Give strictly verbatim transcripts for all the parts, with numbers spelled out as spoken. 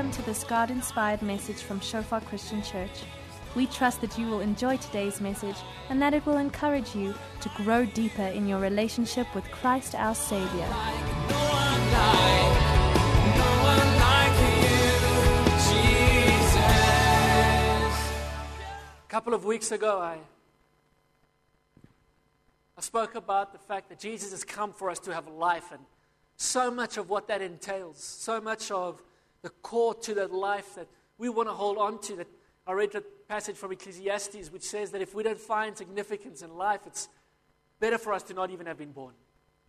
Welcome to this God-inspired message from Shofar Christian Church. We trust that you will enjoy today's message and that it will encourage you to grow deeper in your relationship with Christ our Savior. A couple of weeks ago, I, I spoke about the fact that Jesus has come for us to have life, and so much of what that entails, so much of the core to that life that we want to hold on to. That I read a passage from Ecclesiastes which says that if we don't find significance in life, it's better for us to not even have been born.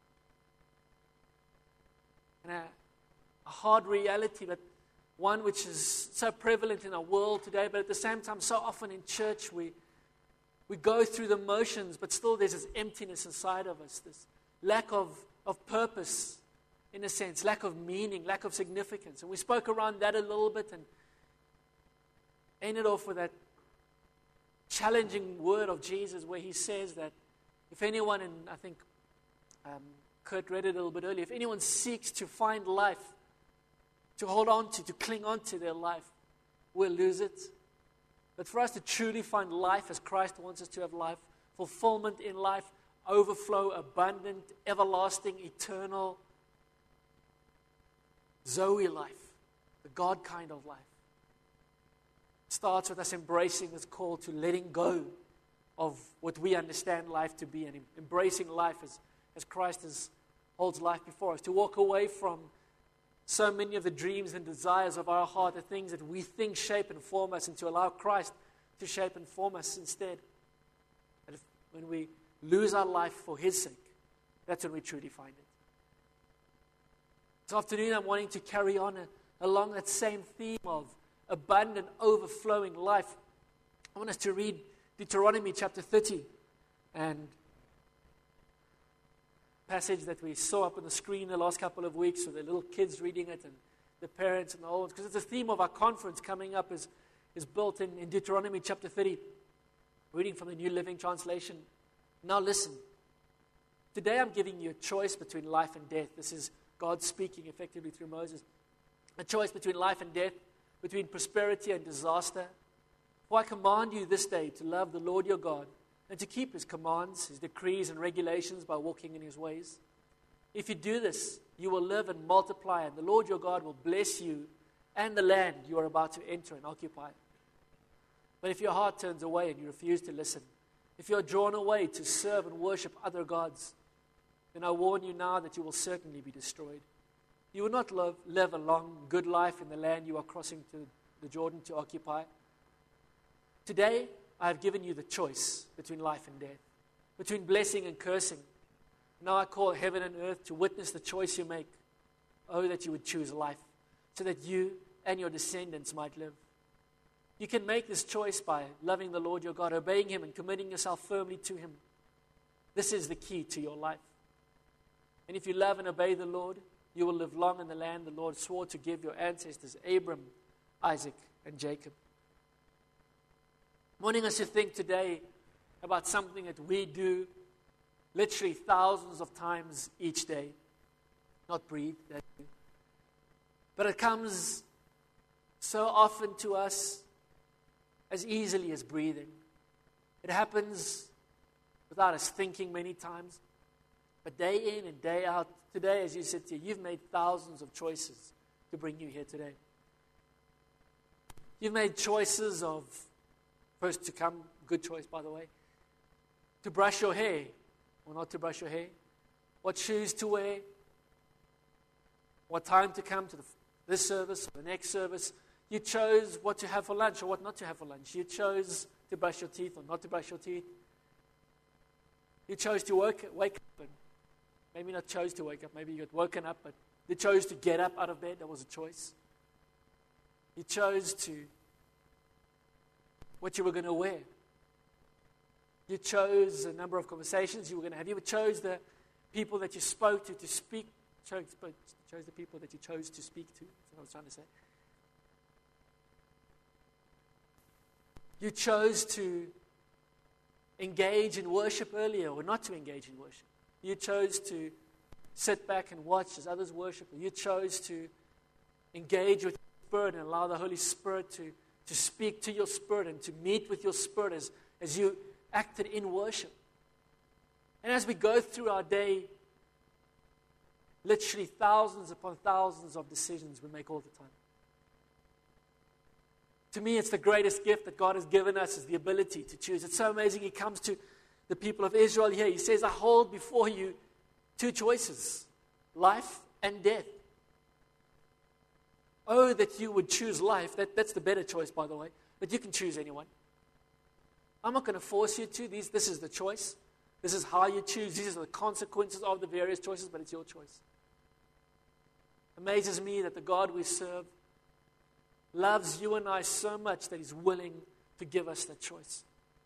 And a, a hard reality, but one which is so prevalent in our world today, but at the same time, so often in church, we we go through the motions, but still there's this emptiness inside of us, this lack of, of purpose, in a sense, lack of meaning, lack of significance. And we spoke around that a little bit and ended off with that challenging word of Jesus where he says that if anyone, and I think um, Kurt read it a little bit earlier, if anyone seeks to find life, to hold on to, to cling on to their life, will lose it. But for us to truly find life as Christ wants us to have life, fulfillment in life, overflow, abundant, everlasting, eternal, Zoe life, the God kind of life, starts with us embracing this call to letting go of what we understand life to be and embracing life as, as Christ has, holds life before us, to walk away from so many of the dreams and desires of our heart, the things that we think shape and form us, and to allow Christ to shape and form us instead. And if, when we lose our life for His sake, that's when we truly find it. This afternoon, I'm wanting to carry on a, along that same theme of abundant, overflowing life. I want us to read Deuteronomy chapter thirty, and passage that we saw up on the screen the last couple of weeks with the little kids reading it and the parents and the old ones, because it's the theme of our conference coming up is, is built in, in Deuteronomy chapter thirty, reading from the New Living Translation. Now listen, today I'm giving you a choice between life and death. This is God speaking effectively through Moses. A choice between life and death, between prosperity and disaster. For I command you this day to love the Lord your God and to keep His commands, His decrees and regulations by walking in His ways. If you do this, you will live and multiply, and the Lord your God will bless you and the land you are about to enter and occupy. But if your heart turns away and you refuse to listen, if you are drawn away to serve and worship other gods, then I warn you now that you will certainly be destroyed. You will not live, live a long, good life in the land you are crossing to the Jordan to occupy. Today, I have given you the choice between life and death, between blessing and cursing. Now I call heaven and earth to witness the choice you make. Oh, that you would choose life, so that you and your descendants might live. You can make this choice by loving the Lord your God, obeying Him, and committing yourself firmly to Him. This is the key to your life. And if you love and obey the Lord, you will live long in the land the Lord swore to give your ancestors, Abram, Isaac, and Jacob. I'm wanting us to think today about something that we do literally thousands of times each day. Not breathe, that do. But it comes so often to us as easily as breathing. It happens without us thinking many times. But day in and day out, today as you sit here, you've made thousands of choices to bring you here today. You've made choices of, first to come, good choice by the way, to brush your hair or not to brush your hair, what shoes to wear, what time to come to the, this service or the next service. You chose what to have for lunch or what not to have for lunch. You chose to brush your teeth or not to brush your teeth. You chose to work, wake up and maybe not chose to wake up, maybe you got woken up, but you chose to get up out of bed. That was a choice. You chose to what you were going to wear. You chose a number of conversations you were going to have. You chose the people that you spoke to to speak. Chose, chose the people that you chose to speak to. That's what I was trying to say. You chose to engage in worship earlier or not to engage in worship. You chose to sit back and watch as others worship. You chose to engage with Spirit and allow the Holy Spirit to, to speak to your spirit and to meet with your spirit as, as you acted in worship. And as we go through our day, literally thousands upon thousands of decisions we make all the time. To me, it's the greatest gift that God has given us is the ability to choose. It's so amazing. He comes to the people of Israel here. He says, I hold before you two choices, life and death. Oh, that you would choose life. That, that's the better choice, by the way. But you can choose anyone. I'm not going to force you to. These, this is the choice. This is how you choose. These are the consequences of the various choices, but it's your choice. Amazes me that the God we serve loves you and I so much that He's willing to give us that choice.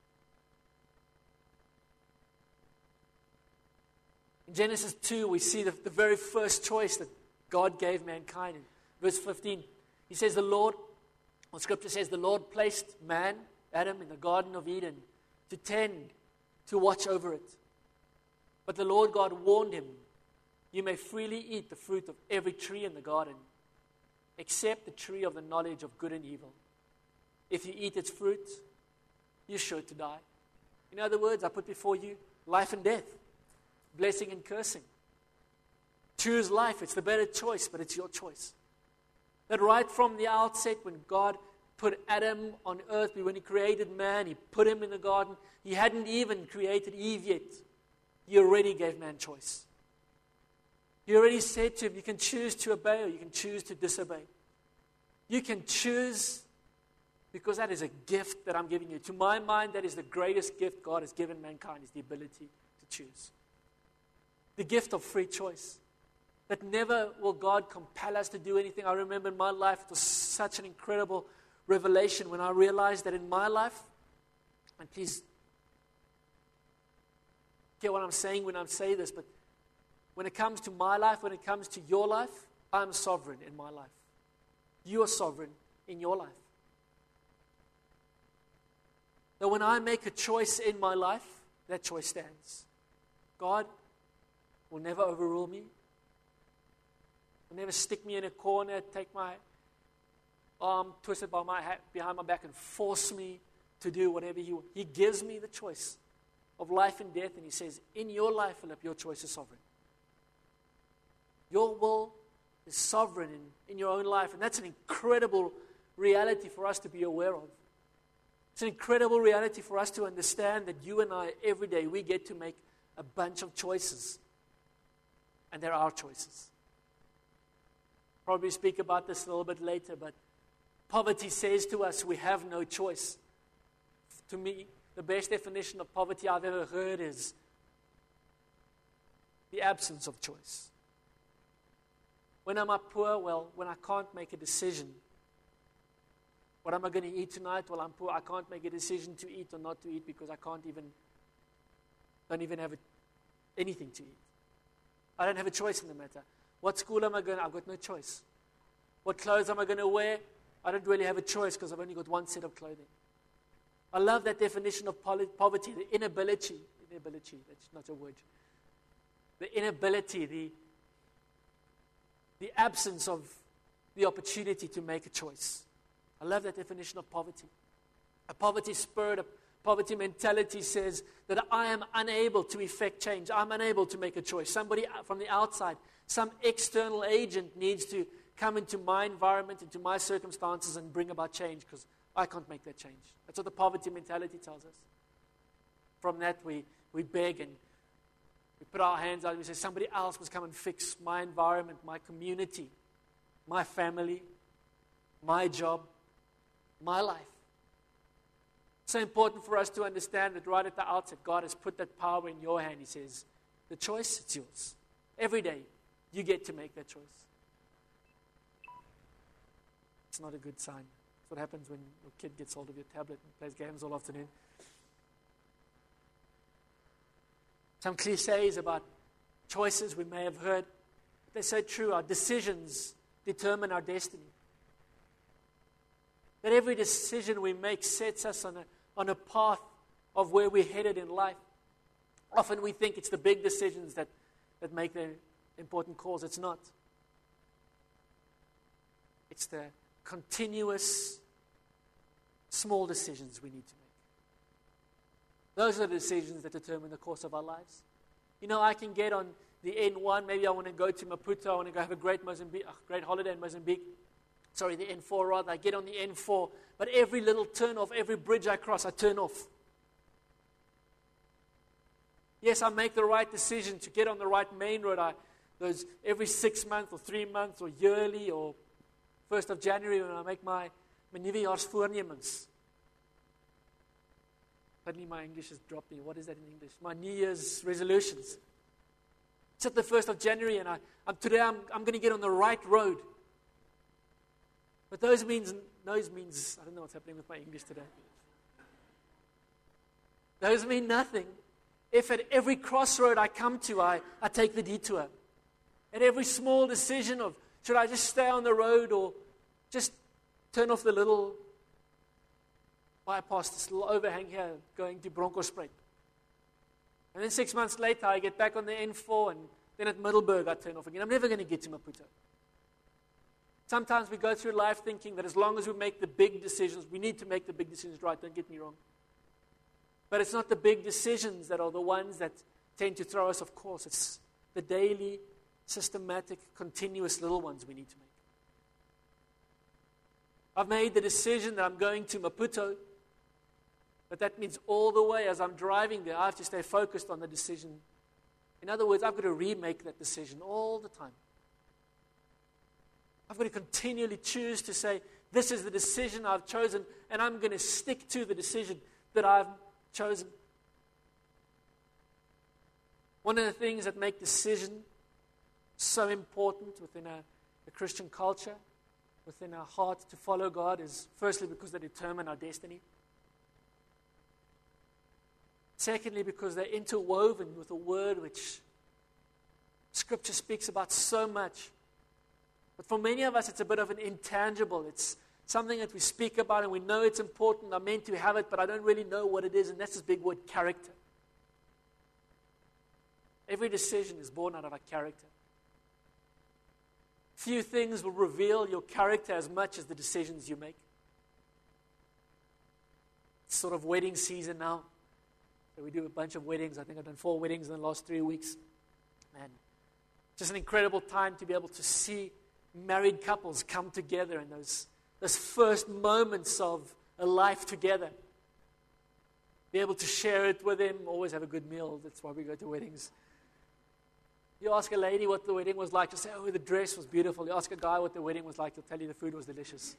In Genesis two, we see the, the very first choice that God gave mankind. In verse fifteen, He says, the Lord, or Scripture says, the Lord placed man, Adam, in the Garden of Eden to tend, to watch over it. But the Lord God warned him, you may freely eat the fruit of every tree in the garden, except the tree of the knowledge of good and evil. If you eat its fruit, you're sure to die. In other words, I put before you life and death, blessing and cursing. Choose life. It's the better choice, but it's your choice. That right from the outset, when God put Adam on earth, when He created man, He put him in the garden. He hadn't even created Eve yet. He already gave man choice. He already said to him, you can choose to obey or you can choose to disobey. You can choose because that is a gift that I'm giving you. To my mind, that is the greatest gift God has given mankind, is the ability to choose. The gift of free choice. That never will God compel us to do anything. I remember in my life, it was such an incredible revelation when I realized that in my life, and please get what I'm saying when I say this, but when it comes to my life, when it comes to your life, I'm sovereign in my life. You are sovereign in your life. That when I make a choice in my life, that choice stands. God will never overrule me. Will never stick me in a corner, take my arm twisted by my hat behind my back and force me to do whatever He wants. He gives me the choice of life and death, and He says, in your life, Philip, your choice is sovereign. Your will is sovereign in, in your own life. And that's an incredible reality for us to be aware of. It's an incredible reality for us to understand that you and I, every day, we get to make a bunch of choices. And they're our choices. Probably speak about this a little bit later, but poverty says to us we have no choice. To me, the best definition of poverty I've ever heard is the absence of choice. When am I poor? Well, when I can't make a decision. What am I going to eat tonight? Well, I'm poor. I can't make a decision to eat or not to eat because I can't even, don't even have a, anything to eat. I don't have a choice in the matter. What school am I going to? I've got no choice. What clothes am I going to wear? I don't really have a choice because I've only got one set of clothing. I love that definition of poverty, the inability. Inability, that's not a word. The inability, the the absence of the opportunity to make a choice. I love that definition of poverty. A poverty spirit, a poverty mentality says that I am unable to effect change. I'm unable to make a choice. Somebody from the outside, some external agent needs to come into my environment, into my circumstances and bring about change because I can't make that change. That's what the poverty mentality tells us. From that, we, we beg and we put our hands out and we say, somebody else must come and fix my environment, my community, my family, my job, my life. It's so important for us to understand that right at the outset, God has put that power in your hand. He says, the choice, it's yours. Every day, you get to make that choice. It's not a good sign. That's what happens when your kid gets hold of your tablet and plays games all afternoon. Some cliches about choices we may have heard. They're so true. Our decisions determine our destiny. That every decision we make sets us on a, on a path of where we're headed in life. Often we think it's the big decisions that, that make the important calls. It's not. It's the continuous, small decisions we need to make. Those are the decisions that determine the course of our lives. You know, I can get on the N one. Maybe I want to go to Maputo. I want to go have a great Mozambique, a great holiday in Mozambique. Sorry, the N four rather. I get on the N four. But every little turn off, every bridge I cross, I turn off. Yes, I make the right decision to get on the right main road. I, those every six months or three months or yearly or first of January when I make my, my Nuwejaarsvoornemens. Suddenly my English has dropped me. What is that in English? My New Year's resolutions. It's at the first of January and I, I'm, today I'm, I'm going to get on the right road. But those means, those means, I don't know what's happening with my English today. Those mean nothing if at every crossroad I come to, I, I take the detour. At every small decision of, should I just stay on the road or just turn off the little bypass, this little overhang here going to Bronkhorstspruit. And then six months later, I get back on the N four and then at Middelburg, I turn off again. I'm never going to get to Maputo. Sometimes we go through life thinking that as long as we make the big decisions, we need to make the big decisions right, don't get me wrong. But it's not the big decisions that are the ones that tend to throw us off course. It's the daily, systematic, continuous little ones we need to make. I've made the decision that I'm going to Maputo, but that means all the way as I'm driving there, I have to stay focused on the decision. In other words, I've got to remake that decision all the time. I've got to continually choose to say, this is the decision I've chosen, and I'm going to stick to the decision that I've chosen. One of the things that make decision so important within a, a Christian culture, within our heart to follow God is firstly because they determine our destiny. Secondly, because they're interwoven with a word which Scripture speaks about so much. But for many of us, it's a bit of an intangible. It's something that we speak about and we know it's important. I'm meant to have it, but I don't really know what it is. And that's this big word, character. Every decision is born out of our character. Few things will reveal your character as much as the decisions you make. It's sort of wedding season now. So we do a bunch of weddings. I think I've done four weddings in the last three weeks. And just an incredible time to be able to see married couples come together in those, those first moments of a life together. Be able to share it with them, always have a good meal. That's why we go to weddings. You ask a lady what the wedding was like, she'll say, oh, the dress was beautiful. You ask a guy what the wedding was like, he'll tell you the food was delicious.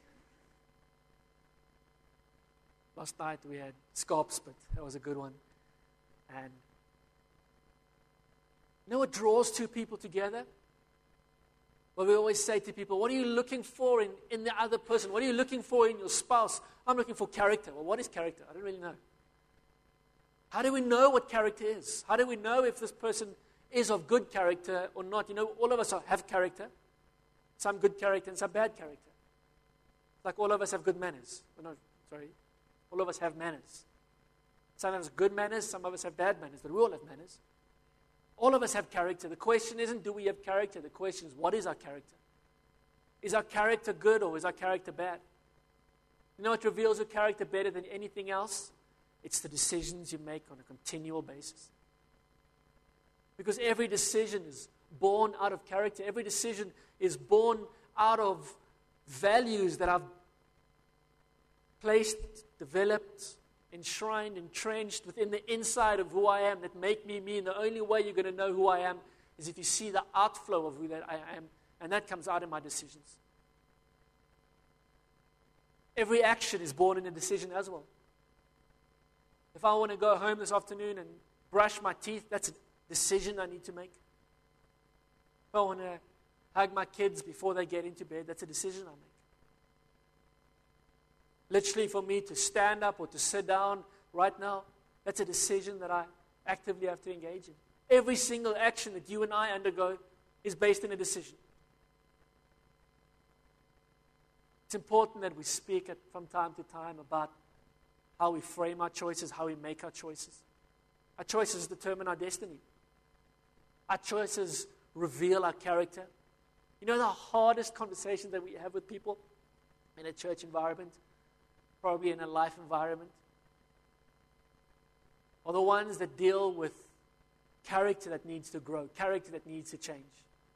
Last night we had scops, but that was a good one. And you know what draws two people together? Well, we always say to people, what are you looking for in, in the other person? What are you looking for in your spouse? I'm looking for character. Well, what is character? I don't really know. How do we know what character is? How do we know if this person is of good character or not? You know, all of us have character. Some good character and some bad character. Like all of us have good manners. Oh, no, sorry. All of us have manners. Some of us have good manners, some of us have bad manners, but we all have manners. All of us have character. The question isn't, do we have character? The question is, what is our character? Is our character good or is our character bad? You know what reveals your character better than anything else? It's the decisions you make on a continual basis. Because every decision is born out of character. Every decision is born out of values that I've placed, developed, enshrined, entrenched within the inside of who I am that make me me. And the only way you're going to know who I am is if you see the outflow of who that I am. And that comes out in my decisions. Every action is born in a decision as well. If I want to go home this afternoon and brush my teeth, that's a decision I need to make. If I want to hug my kids before they get into bed, that's a decision I make. Literally for me to stand up or to sit down right now, that's a decision that I actively have to engage in. Every single action that you and I undergo is based in a decision. It's important that we speak at, from time to time about how we frame our choices, how we make our choices. Our choices determine our destiny. Our choices reveal our character. You know the hardest conversations that we have with people in a church environment, probably in a life environment, are the ones that deal with character that needs to grow, character that needs to change.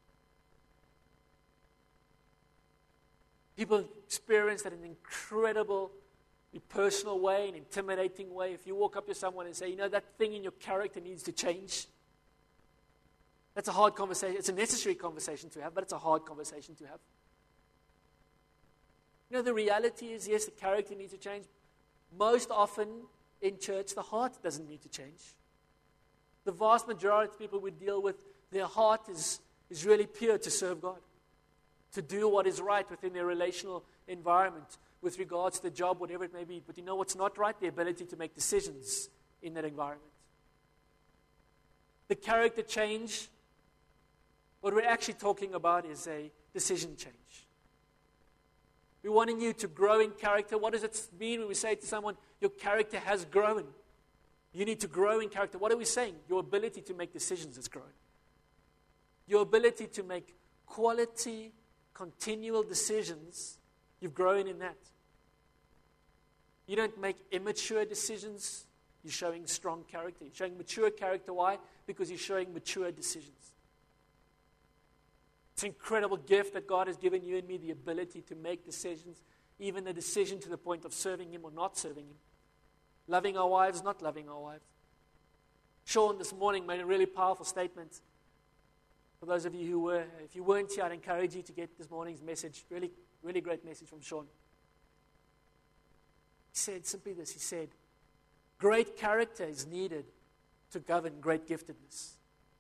People experience that in an incredible, personal way, an intimidating way. If you walk up to someone and say, you know, that thing in your character needs to change, that's a hard conversation. It's a necessary conversation to have, but it's a hard conversation to have. You know, the reality is, yes, the character needs to change. Most often in church, the heart doesn't need to change. The vast majority of people we deal with, their heart is, is really pure to serve God, to do what is right within their relational environment with regards to the job, whatever it may be. But you know what's not right? The ability to make decisions in that environment. The character change, what we're actually talking about is a decision change. We're wanting you to grow in character. What does it mean when we say to someone, your character has grown? You need to grow in character. What are we saying? Your ability to make decisions has grown. Your ability to make quality, continual decisions, you've grown in that. You don't make immature decisions. You're showing strong character. You're showing mature character. Why? Because you're showing mature decisions. It's an incredible gift that God has given you and me, the ability to make decisions, even the decision to the point of serving Him or not serving Him. Loving our wives, not loving our wives. Sean this morning made a really powerful statement. For those of you who were, if you weren't here, I'd encourage you to get this morning's message. Really, really great message from Sean. He said simply this, he said, great character is needed to govern great giftedness.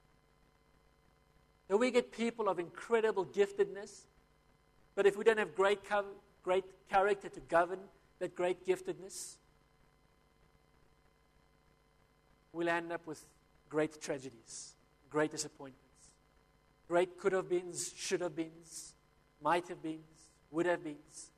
Now we get people of incredible giftedness, but if we don't have great, co- great character to govern that great giftedness, we'll end up with great tragedies, great disappointments, great could have beens, should have beens, might have beens, would have beens.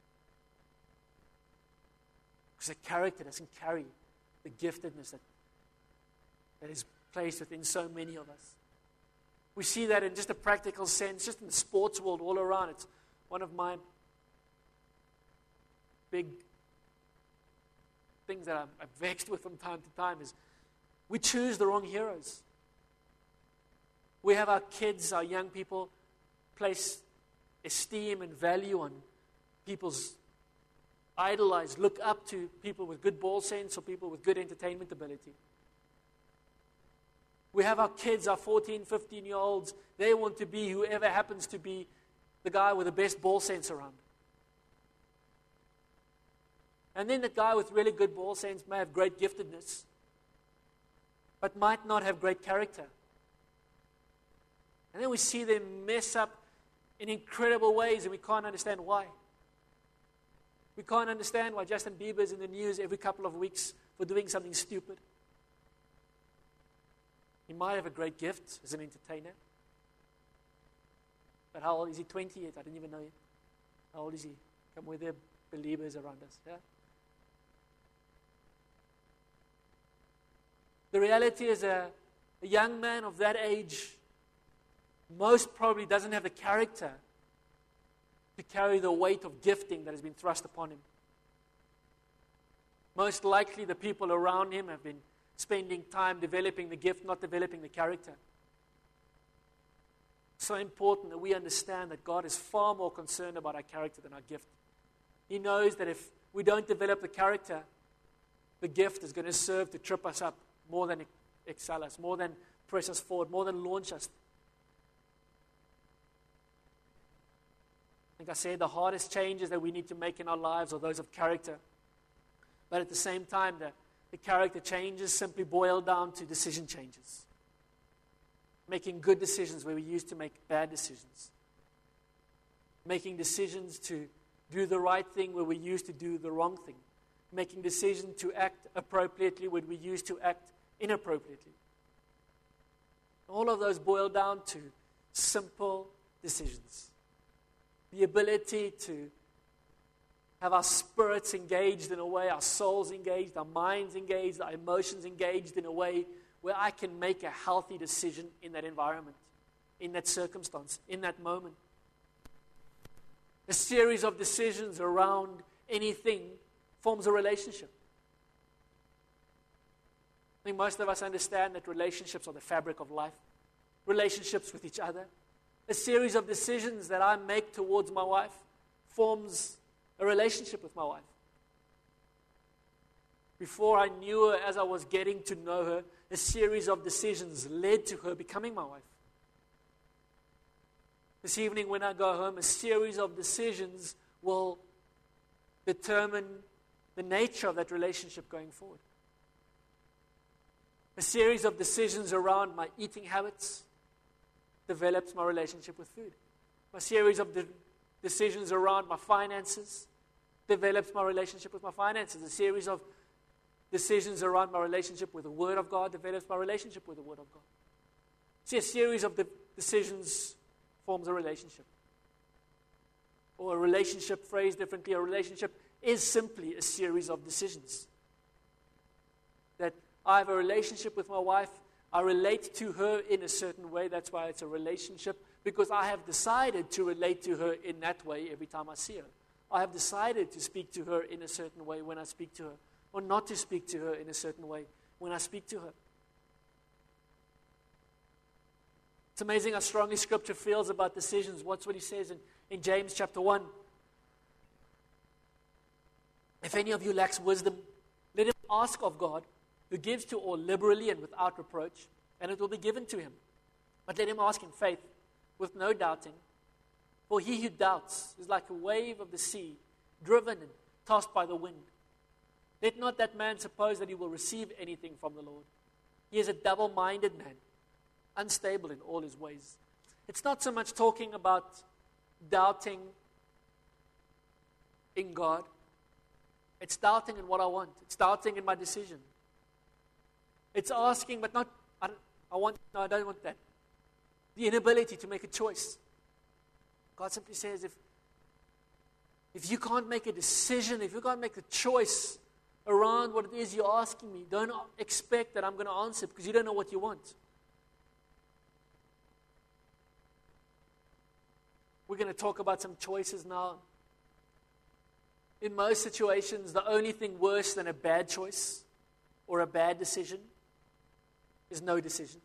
Because a character doesn't carry the giftedness that, that is placed within so many of us. We see that in just a practical sense, just in the sports world all around. It's one of my big things that I'm, I'm vexed with from time to time is we choose the wrong heroes. We have our kids, our young people, place esteem and value on people's idolize, look up to people with good ball sense or people with good entertainment ability. We have our kids, our fourteen, fifteen-year-olds, they want to be whoever happens to be the guy with the best ball sense around. And then the guy with really good ball sense may have great giftedness, but might not have great character. And then we see them mess up in incredible ways and we can't understand why. We can't understand why Justin Bieber is in the news every couple of weeks for doing something stupid. He might have a great gift as an entertainer. But how old is he? twenty yet? I didn't even know yet. How old is he? Come with the believers around us. Yeah? The reality is a, a young man of that age most probably doesn't have the character to carry the weight of gifting that has been thrust upon him. Most likely the people around him have been spending time developing the gift, not developing the character. It's so important that we understand that God is far more concerned about our character than our gift. He knows that if we don't develop the character, the gift is going to serve to trip us up more than excel us, more than press us forward, more than launch us. Like I said, the hardest changes that we need to make in our lives are those of character. But at the same time, the, the character changes simply boil down to decision changes. Making good decisions where we used to make bad decisions. Making decisions to do the right thing where we used to do the wrong thing. Making decisions to act appropriately when we used to act inappropriately. All of those boil down to simple decisions. The ability to have our spirits engaged in a way, our souls engaged, our minds engaged, our emotions engaged in a way where I can make a healthy decision in that environment, in that circumstance, in that moment. A series of decisions around anything forms a relationship. I think most of us understand that relationships are the fabric of life. Relationships with each other. A series of decisions that I make towards my wife forms a relationship with my wife. Before I knew her, as I was getting to know her, a series of decisions led to her becoming my wife. This evening when I go home, a series of decisions will determine the nature of that relationship going forward. A series of decisions around my eating habits develops my relationship with food. A series of de- decisions around my finances develops my relationship with my finances. A series of decisions around my relationship with the Word of God develops my relationship with the Word of God. See, a series of de- decisions forms a relationship. Or a relationship, phrased differently, a relationship is simply a series of decisions. That I have a relationship with my wife, I relate to her in a certain way, that's why it's a relationship, because I have decided to relate to her in that way every time I see her. I have decided to speak to her in a certain way when I speak to her, or not to speak to her in a certain way when I speak to her. It's amazing how strongly Scripture feels about decisions. Watch what he says in, in James chapter one. If any of you lacks wisdom, let him ask of God, who gives to all liberally and without reproach, and it will be given to him. But let him ask in faith, with no doubting. For he who doubts is like a wave of the sea, driven and tossed by the wind. Let not that man suppose that he will receive anything from the Lord. He is a double-minded man, unstable in all his ways. It's not so much talking about doubting in God. It's doubting in what I want. It's doubting in my decision. It's asking, but not, I, don't, I want, no, I don't want that. The inability to make a choice. God simply says, if, if you can't make a decision, if you can't make a choice around what it is you're asking me, don't expect that I'm going to answer because you don't know what you want. We're going to talk about some choices now. In most situations, the only thing worse than a bad choice or a bad decision is no decision.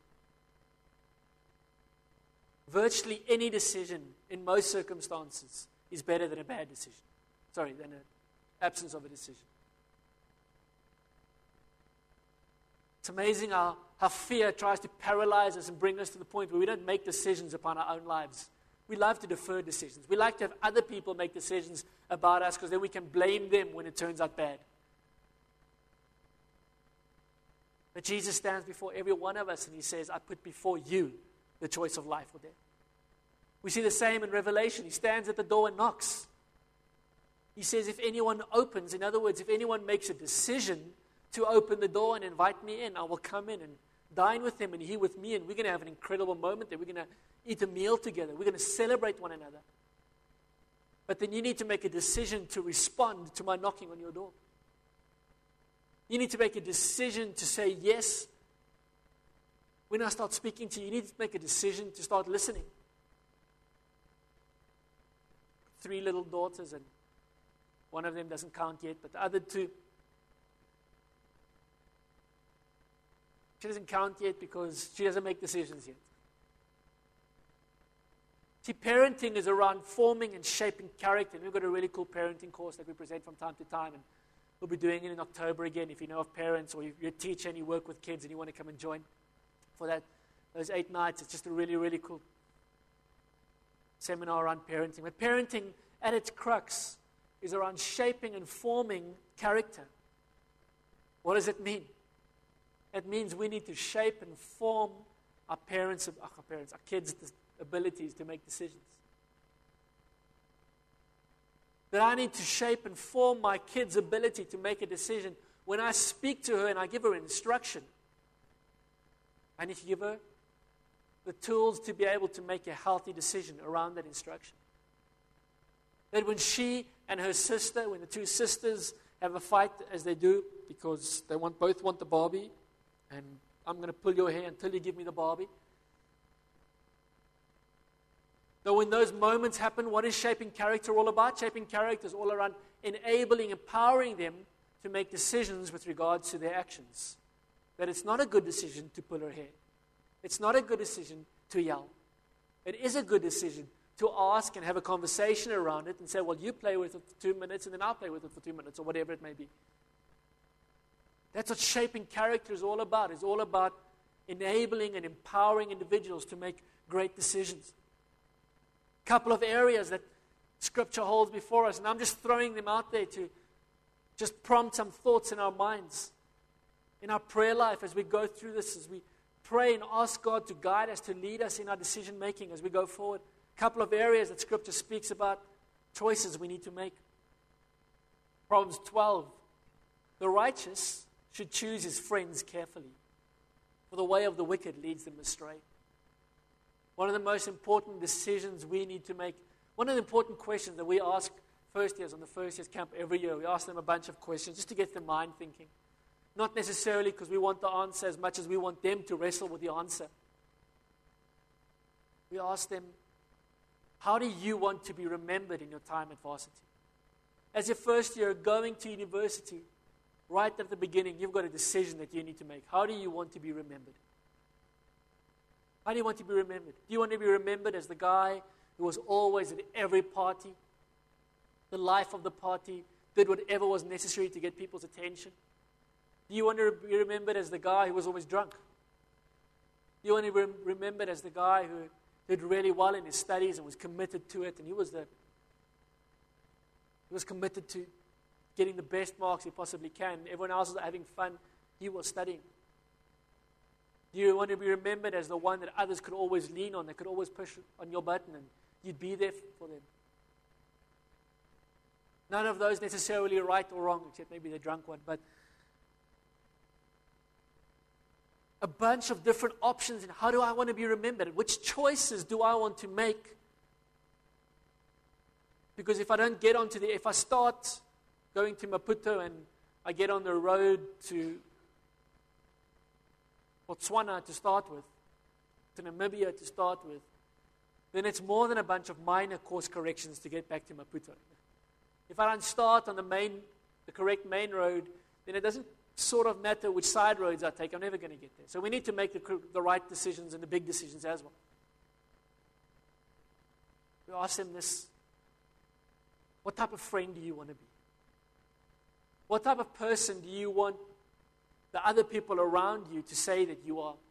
Virtually any decision in most circumstances is better than a bad decision. Sorry, than an absence of a decision. It's amazing how, how fear tries to paralyze us and bring us to the point where we don't make decisions upon our own lives. We love to defer decisions. We like to have other people make decisions about us because then we can blame them when it turns out bad. But Jesus stands before every one of us and he says, I put before you the choice of life or death. We see the same in Revelation. He stands at the door and knocks. He says, if anyone opens, in other words, if anyone makes a decision to open the door and invite me in, I will come in and dine with him and he with me, and we're going to have an incredible moment there. We're going to eat a meal together. We're going to celebrate one another. But then you need to make a decision to respond to my knocking on your door. You need to make a decision to say yes. When I start speaking to you, you need to make a decision to start listening. Three little daughters, and one of them doesn't count yet, but the other two, she doesn't count yet because she doesn't make decisions yet. See, parenting is around forming and shaping character. And we've got a really cool parenting course that we present from time to time, and we'll be doing it in October again. If you know of parents or you're a teacher and you work with kids and you want to come and join for that, those eight nights, it's just a really, really cool seminar around parenting. But parenting, at its crux, is around shaping and forming character. What does it mean? It means we need to shape and form our parents, our parents, our kids' abilities to make decisions. That I need to shape and form my kid's ability to make a decision. When I speak to her and I give her instruction, I need to give her the tools to be able to make a healthy decision around that instruction. That when she and her sister, when the two sisters have a fight, as they do, because they want both want the Barbie, and I'm going to pull your hair until you give me the Barbie. Though when those moments happen, what is shaping character all about? Shaping character is all around enabling, empowering them to make decisions with regards to their actions. That it's not a good decision to pull her hair. It's not a good decision to yell. It is a good decision to ask and have a conversation around it and say, well, you play with it for two minutes and then I'll play with it for two minutes or whatever it may be. That's what shaping character is all about. It's all about enabling and empowering individuals to make great decisions. A couple of areas that Scripture holds before us, and I'm just throwing them out there to just prompt some thoughts in our minds, in our prayer life as we go through this, as we pray and ask God to guide us, to lead us in our decision making as we go forward. A couple of areas that Scripture speaks about choices we need to make. Proverbs twelve, the righteous should choose his friends carefully, for the way of the wicked leads them astray. One of the most important decisions we need to make, one of the important questions that we ask first years on the first years camp every year, we ask them a bunch of questions just to get their mind thinking. Not necessarily because we want the answer as much as we want them to wrestle with the answer. We ask them, how do you want to be remembered in your time at varsity? As your first year going to university, right at the beginning, you've got a decision that you need to make. How do you want to be remembered? How do you want to be remembered? Do you want to be remembered as the guy who was always at every party, the life of the party, did whatever was necessary to get people's attention? Do you want to be remembered as the guy who was always drunk? Do you want to be remembered as the guy who did really well in his studies and was committed to it, and he was the he was committed to getting the best marks he possibly can? Everyone else was having fun. He was studying. Do you want to be remembered as the one that others could always lean on, that could always push on your button, and you'd be there for them? None of those necessarily right or wrong, except maybe the drunk one, but a bunch of different options in how do I want to be remembered? Which choices do I want to make? Because if I don't get onto the, if I start going to Maputo and I get on the road to Botswana to start with, to Namibia to start with, then it's more than a bunch of minor course corrections to get back to Maputo. If I don't start on the main, the correct main road, then it doesn't sort of matter which side roads I take. I'm never going to get there. So we need to make the, the right decisions and the big decisions as well. We ask them this: what type of friend do you want to be? What type of person do you want the other people around you to say that you are?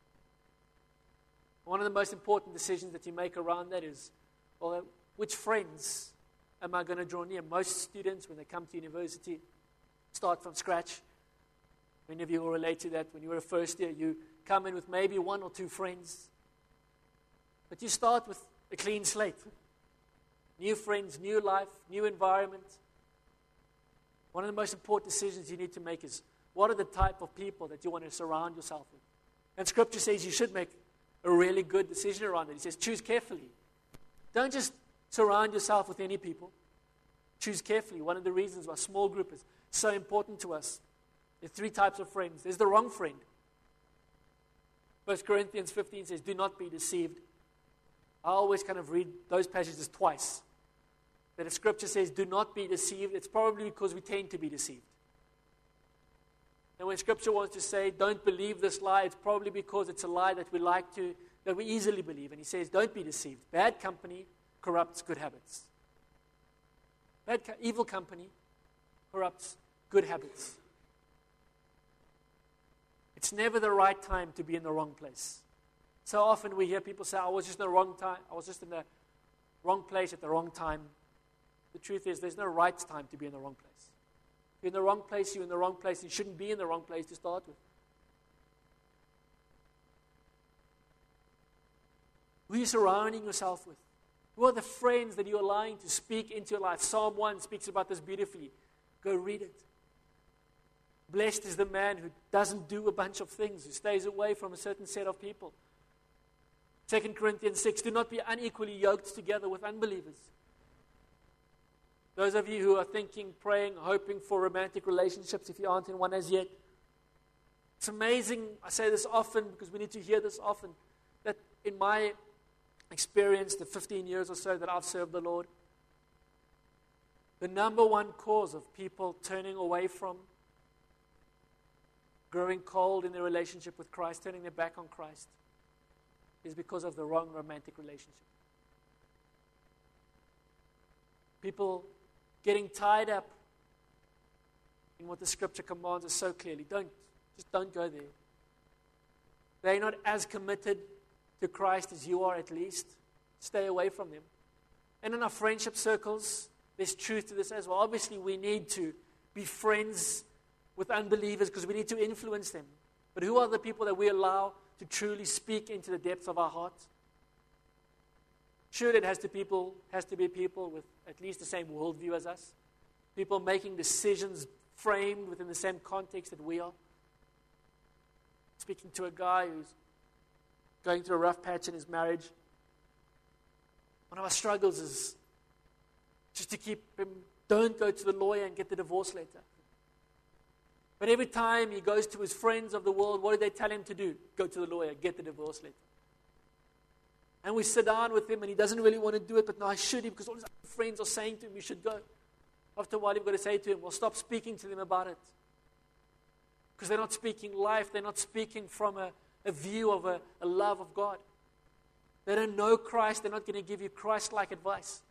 One of the most important decisions that you make around that is, well, which friends am I going to draw near? Most students, when they come to university, start from scratch. Many of you will relate to that. When you were a first year, you come in with maybe one or two friends. But you start with a clean slate. New friends, new life, new environment. One of the most important decisions you need to make is, what are the type of people that you want to surround yourself with? And Scripture says you should make a really good decision around it. It says choose carefully. Don't just surround yourself with any people. Choose carefully. One of the reasons why small group is so important to us. There's three types of friends. There's the wrong friend. First Corinthians fifteen says, do not be deceived. I always kind of read those passages twice. That if Scripture says, do not be deceived, it's probably because we tend to be deceived. And when Scripture wants to say, don't believe this lie, it's probably because it's a lie that we like to, that we easily believe. And he says, don't be deceived. Bad company corrupts good habits. Bad, co- evil company corrupts good habits. It's never the right time to be in the wrong place. So often we hear people say, I was just in the wrong time, I was just in the wrong place at the wrong time. The truth is, there's no right time to be in the wrong place. If you're in the wrong place, you're in the wrong place. You shouldn't be in the wrong place to start with. Who are you surrounding yourself with? Who are the friends that you're allowing to speak into your life? Psalm one speaks about this beautifully. Go read it. Blessed is the man who doesn't do a bunch of things, who stays away from a certain set of people. Second Corinthians six, do not be unequally yoked together with unbelievers. Those of you who are thinking, praying, hoping for romantic relationships, if you aren't in one as yet, it's amazing, I say this often because we need to hear this often, that in my experienced the fifteen years or so that I've served the Lord, the number one cause of people turning away from, growing cold in their relationship with Christ, turning their back on Christ, is because of the wrong romantic relationship. People getting tied up in what the Scripture commands us so clearly. Don't, just don't go there. They're not as committed to Christ as you are, at least. Stay away from them. And in our friendship circles, there's truth to this as well. Obviously, we need to be friends with unbelievers because we need to influence them. But who are the people that we allow to truly speak into the depths of our hearts? Sure, it has to people has to be people with at least the same worldview as us. People making decisions framed within the same context that we are. Speaking to a guy who's going through a rough patch in his marriage. One of our struggles is just to keep him, don't go to the lawyer and get the divorce letter. But every time he goes to his friends of the world, what do they tell him to do? Go to the lawyer, get the divorce letter. And we sit down with him and he doesn't really want to do it, but no, I should because all his other friends are saying to him, you should go. After a while, you've got to say to him, well, stop speaking to them about it. Because they're not speaking life, they're not speaking from a, a view of a, a love of God. They don't know Christ, they're not going to give you Christ-like advice.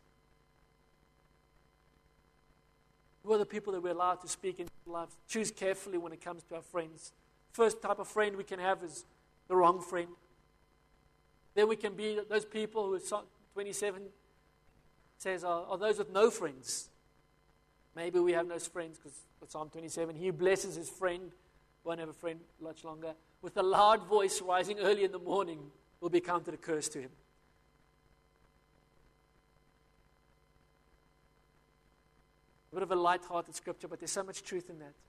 Who are the people that we're allowed to speak into lives? Choose carefully when it comes to our friends. First type of friend we can have is the wrong friend. Then we can be those people who, Psalm twenty-seven says, are, are those with no friends. Maybe we have no friends because Psalm twenty-seven, he who blesses his friend won't have a friend much longer. With a loud voice rising early in the morning will be counted a curse to him. A bit of a light-hearted scripture, but there's so much truth in that.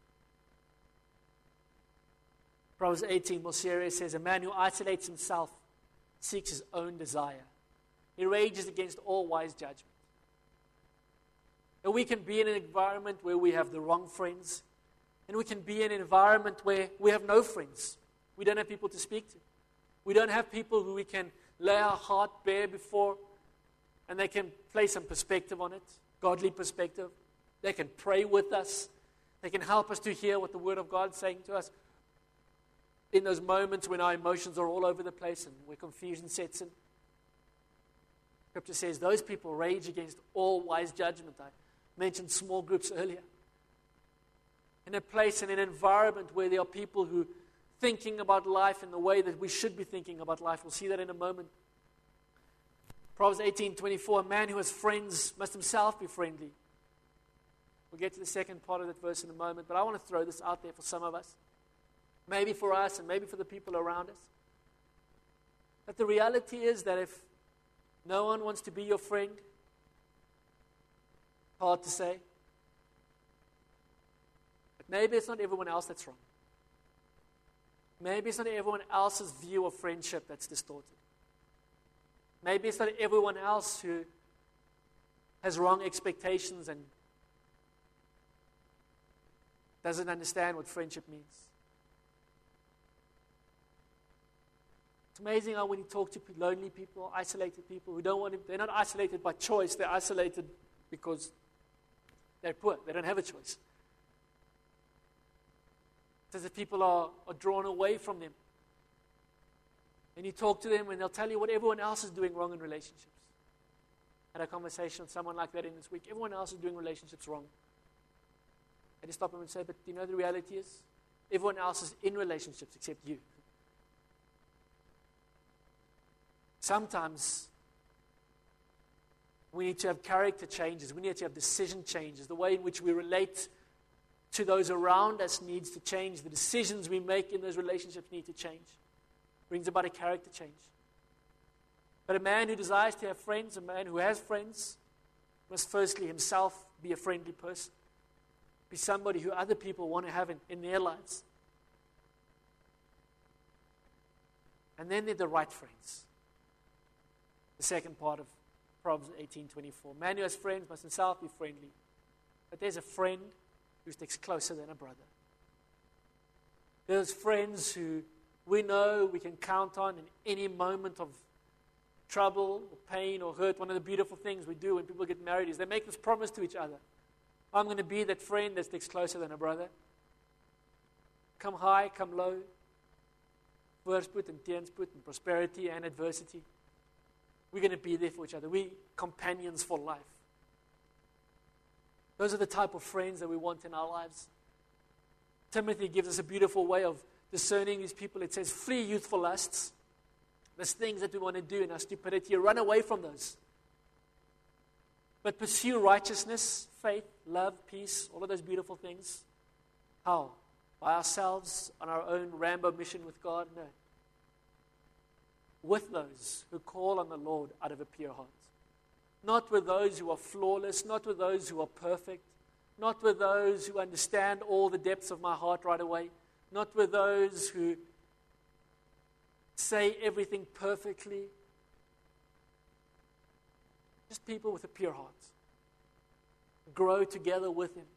Proverbs eighteen, more serious, says, a man who isolates himself seeks his own desire. He rages against all wise judgment. And we can be in an environment where we have the wrong friends, and we can be in an environment where we have no friends. We don't have people to speak to. We don't have people who we can lay our heart bare before, and they can place some perspective on it, godly perspective. They can pray with us. They can help us to hear what the Word of God is saying to us in those moments when our emotions are all over the place and where confusion sets in. Scripture says those people rage against all wise judgment. I mentioned small groups earlier. In a place and an environment where there are people who are thinking about life in the way that we should be thinking about life. We'll see that in a moment. Proverbs eighteen twenty-four, a man who has friends must himself be friendly. We'll get to the second part of that verse in a moment, but I want to throw this out there for some of us. Maybe for us and maybe for the people around us. But the reality is that if no one wants to be your friend, hard to say. But maybe it's not everyone else that's wrong. Maybe it's not everyone else's view of friendship that's distorted. Maybe it's not everyone else who has wrong expectations and doesn't understand what friendship means. It's amazing how when you talk to lonely people, isolated people who don't want to, they're not isolated by choice, they're isolated because they're poor, they don't have a choice. It's as if people are, are drawn away from them. And you talk to them and they'll tell you what everyone else is doing wrong in relationships. I had a conversation with someone like that in this week. Everyone else is doing relationships wrong. I just stop them and say, but do you know the reality is? Everyone else is in relationships except you. Sometimes we need to have character changes. We need to have decision changes. The way in which we relate to those around us needs to change. The decisions we make in those relationships need to change. Brings about a character change. But a man who desires to have friends, a man who has friends, must firstly himself be a friendly person. Be somebody who other people want to have in, in their lives. And then they're the right friends. The second part of Proverbs eighteen twenty-four. Man who has friends must himself be friendly. But there's a friend who sticks closer than a brother. There's friends who we know we can count on in any moment of trouble or pain or hurt, one of the beautiful things we do when people get married is they make this promise to each other. I'm going to be that friend that sticks closer than a brother. Come high, come low. Voorspoed and teenspoed and prosperity and adversity. We're going to be there for each other. We're companions for life. Those are the type of friends that we want in our lives. Timothy gives us a beautiful way of discerning these people. It says, flee youthful lusts. There's things that we want to do in our stupidity. Run away from those. But pursue righteousness, faith, love, peace, all of those beautiful things. How? By ourselves, on our own Rambo mission with God? No. With those who call on the Lord out of a pure heart. Not with those who are flawless, not with those who are perfect, not with those who understand all the depths of my heart right away, not with those who say everything perfectly. Just people with a pure heart. Grow together with Him.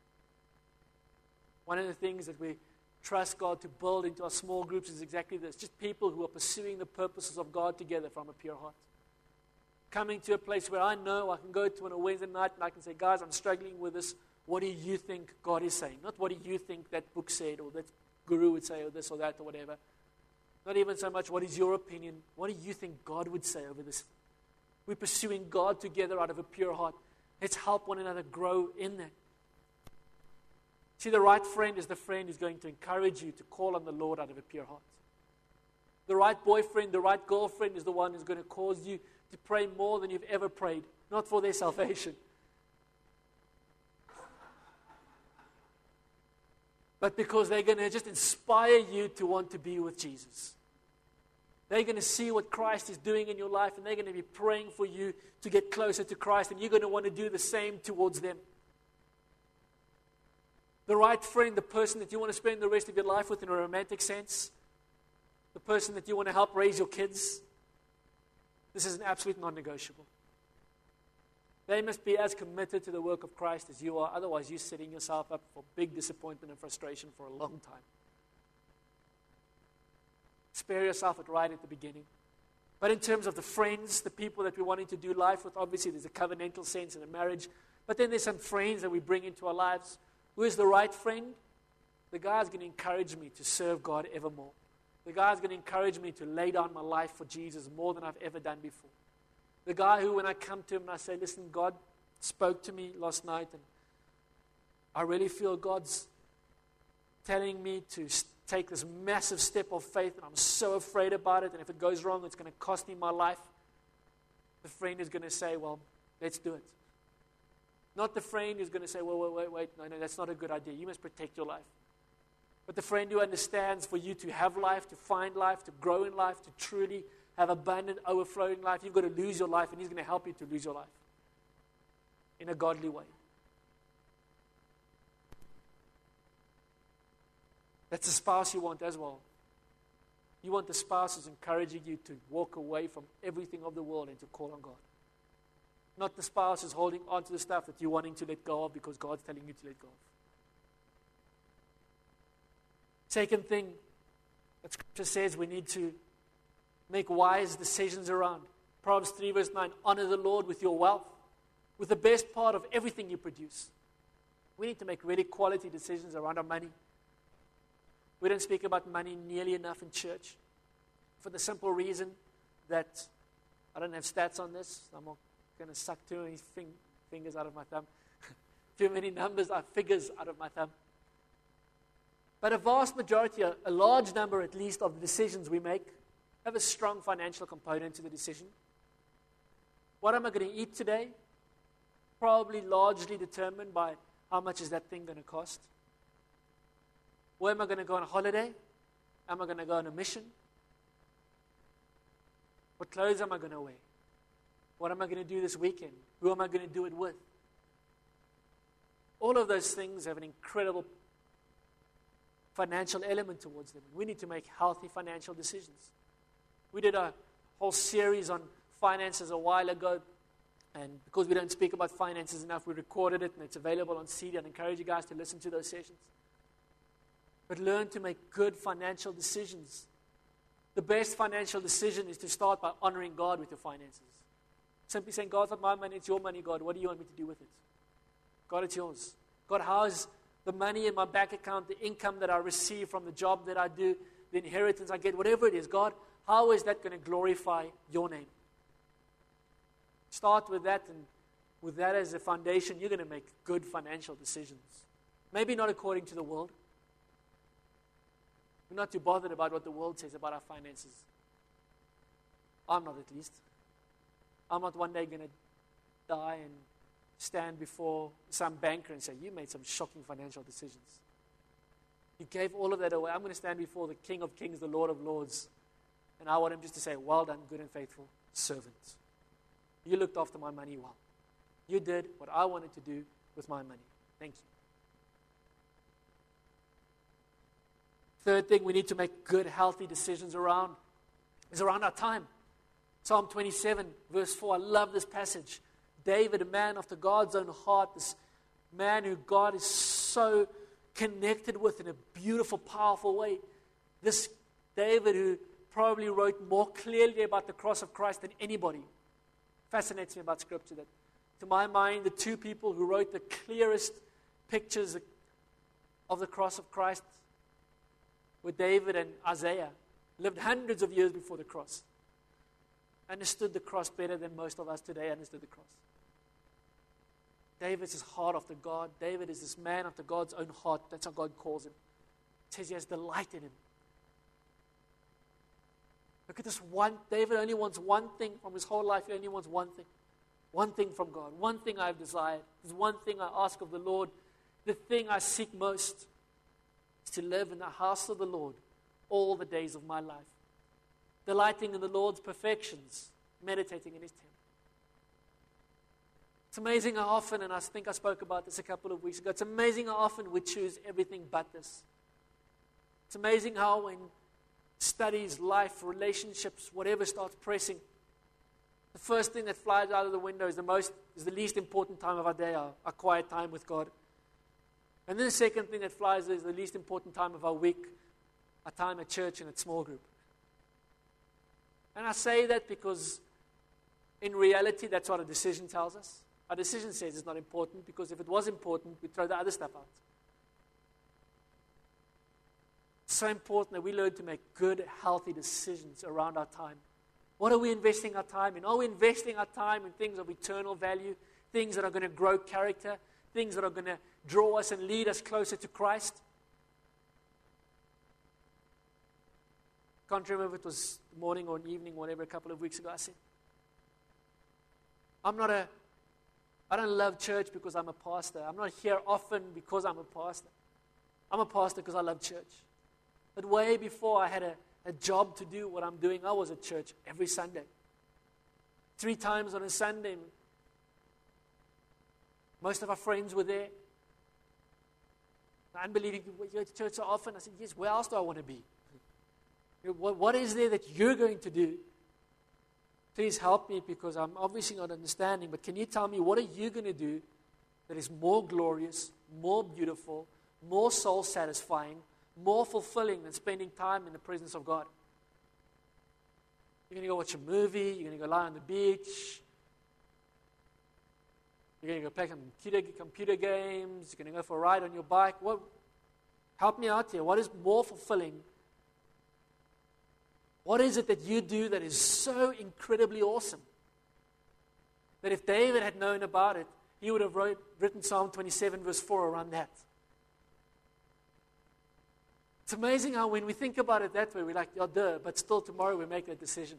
One of the things that we trust God to build into our small groups is exactly this. Just people who are pursuing the purposes of God together from a pure heart. Coming to a place where I know I can go to on a Wednesday night and I can say, guys, I'm struggling with this. What do you think God is saying? Not what do you think that book said or that guru would say or this or that or whatever. Not even so much what is your opinion. What do you think God would say over this? We're pursuing God together out of a pure heart. Let's help one another grow in that. See, the right friend is the friend who's going to encourage you to call on the Lord out of a pure heart. The right boyfriend, the right girlfriend is the one who's going to cause you to pray more than you've ever prayed, not for their salvation, but because they're going to just inspire you to want to be with Jesus. They're going to see what Christ is doing in your life, and they're going to be praying for you to get closer to Christ, and you're going to want to do the same towards them. The right friend, the person that you want to spend the rest of your life with in a romantic sense, the person that you want to help raise your kids, this is an absolute non-negotiable. They must be as committed to the work of Christ as you are. Otherwise, you're setting yourself up for big disappointment and frustration for a long time. Spare yourself it right at the beginning. But in terms of the friends, the people that we're wanting to do life with, obviously there's a covenantal sense in a marriage. But then there's some friends that we bring into our lives. Who is the right friend? The guy's going to encourage me to serve God evermore. The guy's going to encourage me to lay down my life for Jesus more than I've ever done before. The guy who, when I come to him and I say, listen, God spoke to me last night and I really feel God's telling me to take this massive step of faith and I'm so afraid about it, and if it goes wrong, it's going to cost me my life. The friend is going to say, well, let's do it. Not the friend who's going to say, well, wait, wait, wait, no, no, that's not a good idea. You must protect your life. But the friend who understands for you to have life, to find life, to grow in life, to truly have abundant, overflowing life, you've got to lose your life, and he's going to help you to lose your life in a godly way. That's the spouse you want as well. You want the spouse who's encouraging you to walk away from everything of the world and to call on God. Not the spouse who's holding on to the stuff that you're wanting to let go of because God's telling you to let go of. Second thing that Scripture says we need to make wise decisions around. Proverbs three verse nine, honor the Lord with your wealth, with the best part of everything you produce. We need to make really quality decisions around our money. We don't speak about money nearly enough in church for the simple reason that I don't have stats on this. I'm not going to suck too many fing- fingers out of my thumb. Too many numbers are figures out of my thumb. But a vast majority, a, a large number at least, of the decisions we make have a strong financial component to the decision. What am I going to eat today? Probably largely determined by how much is that thing going to cost. Where am I going to go on a holiday? Am I going to go on a mission? What clothes am I going to wear? What am I going to do this weekend? Who am I going to do it with? All of those things have an incredible financial element towards them. We need to make healthy financial decisions. We did a whole series on finances a while ago, and because we don't speak about finances enough, we recorded it and it's available on C D. I'd encourage you guys to listen to those sessions. But learn to make good financial decisions. the best financial decision is to start by honoring God with your finances. Simply saying, God, it's not my money, it's your money, God. What do you want me to do with it? God, it's yours. God, how is the money in my bank account, the income that I receive from the job that I do, the inheritance I get, whatever it is, God, how is that going to glorify your name? Start with that, and with that as a foundation, you're going to make good financial decisions. Maybe not according to the world. We're not too bothered about what the world says about our finances. I'm not, at least. I'm not one day going to die and stand before some banker and say, you made some shocking financial decisions. You gave all of that away. I'm going to stand before the King of Kings, the Lord of Lords, and I want him just to say, well done, good and faithful servant. You looked after my money well. You did what I wanted to do with my money. Thank you. Third thing we need to make good, healthy decisions around is around our time. Psalm twenty-seven, verse four. I love this passage. David, a man after God's own heart, this man who God is so connected with in a beautiful, powerful way. This David, who probably wrote more clearly about the cross of Christ than anybody, fascinates me about Scripture. That, to my mind, the two people who wrote the clearest pictures of the cross of Christ were David and Isaiah. Lived hundreds of years before the cross. Understood the cross better than most of us today understood the cross. David is his heart after God. David is this man after God's own heart. That's how God calls him. It says he has delight in him. Look at this one. David only wants one thing from his whole life. He only wants one thing. One thing from God. One thing I have desired. There's one thing I ask of the Lord. The thing I seek most is to live in the house of the Lord all the days of my life. Delighting in the Lord's perfections. Meditating in his temple. It's amazing how often, and I think I spoke about this a couple of weeks ago, it's amazing how often we choose everything but this. It's amazing how when studies, life, relationships, whatever starts pressing, the first thing that flies out of the window is the most, is the least important time of our day, our, our quiet time with God. And then the second thing that flies is the least important time of our week, our time at church and at small group. And I say that because in reality, that's what a decision tells us. Our decision says it's not important, because if it was important, we'd throw the other stuff out. It's so important that we learn to make good, healthy decisions around our time. What are we investing our time in? Are we investing our time in things of eternal value, things that are going to grow character, things that are going to draw us and lead us closer to Christ? I can't remember if it was morning or evening, whatever, a couple of weeks ago I said, I'm not a I don't love church because I'm a pastor. I'm not here often because I'm a pastor. I'm a pastor because I love church. But way before I had a, a job to do what I'm doing, I was at church every Sunday. Three times on a Sunday. Most of our friends were there. The unbelieving people, you go to church so often. I said, yes, where else do I want to be? What, what is there that you're going to do? Please help me, because I'm obviously not understanding, but can you tell me, what are you going to do that is more glorious, more beautiful, more soul-satisfying, more fulfilling than spending time in the presence of God? You're going to go watch a movie, you're going to go lie on the beach, you're going to go play some computer, computer games, you're going to go for a ride on your bike. What? Help me out here. What is more fulfilling? What is it that you do that is so incredibly awesome that if David had known about it, he would have wrote, written Psalm twenty-seven verse four around that? It's amazing how when we think about it that way, we're like, oh, duh, but still tomorrow we make that decision.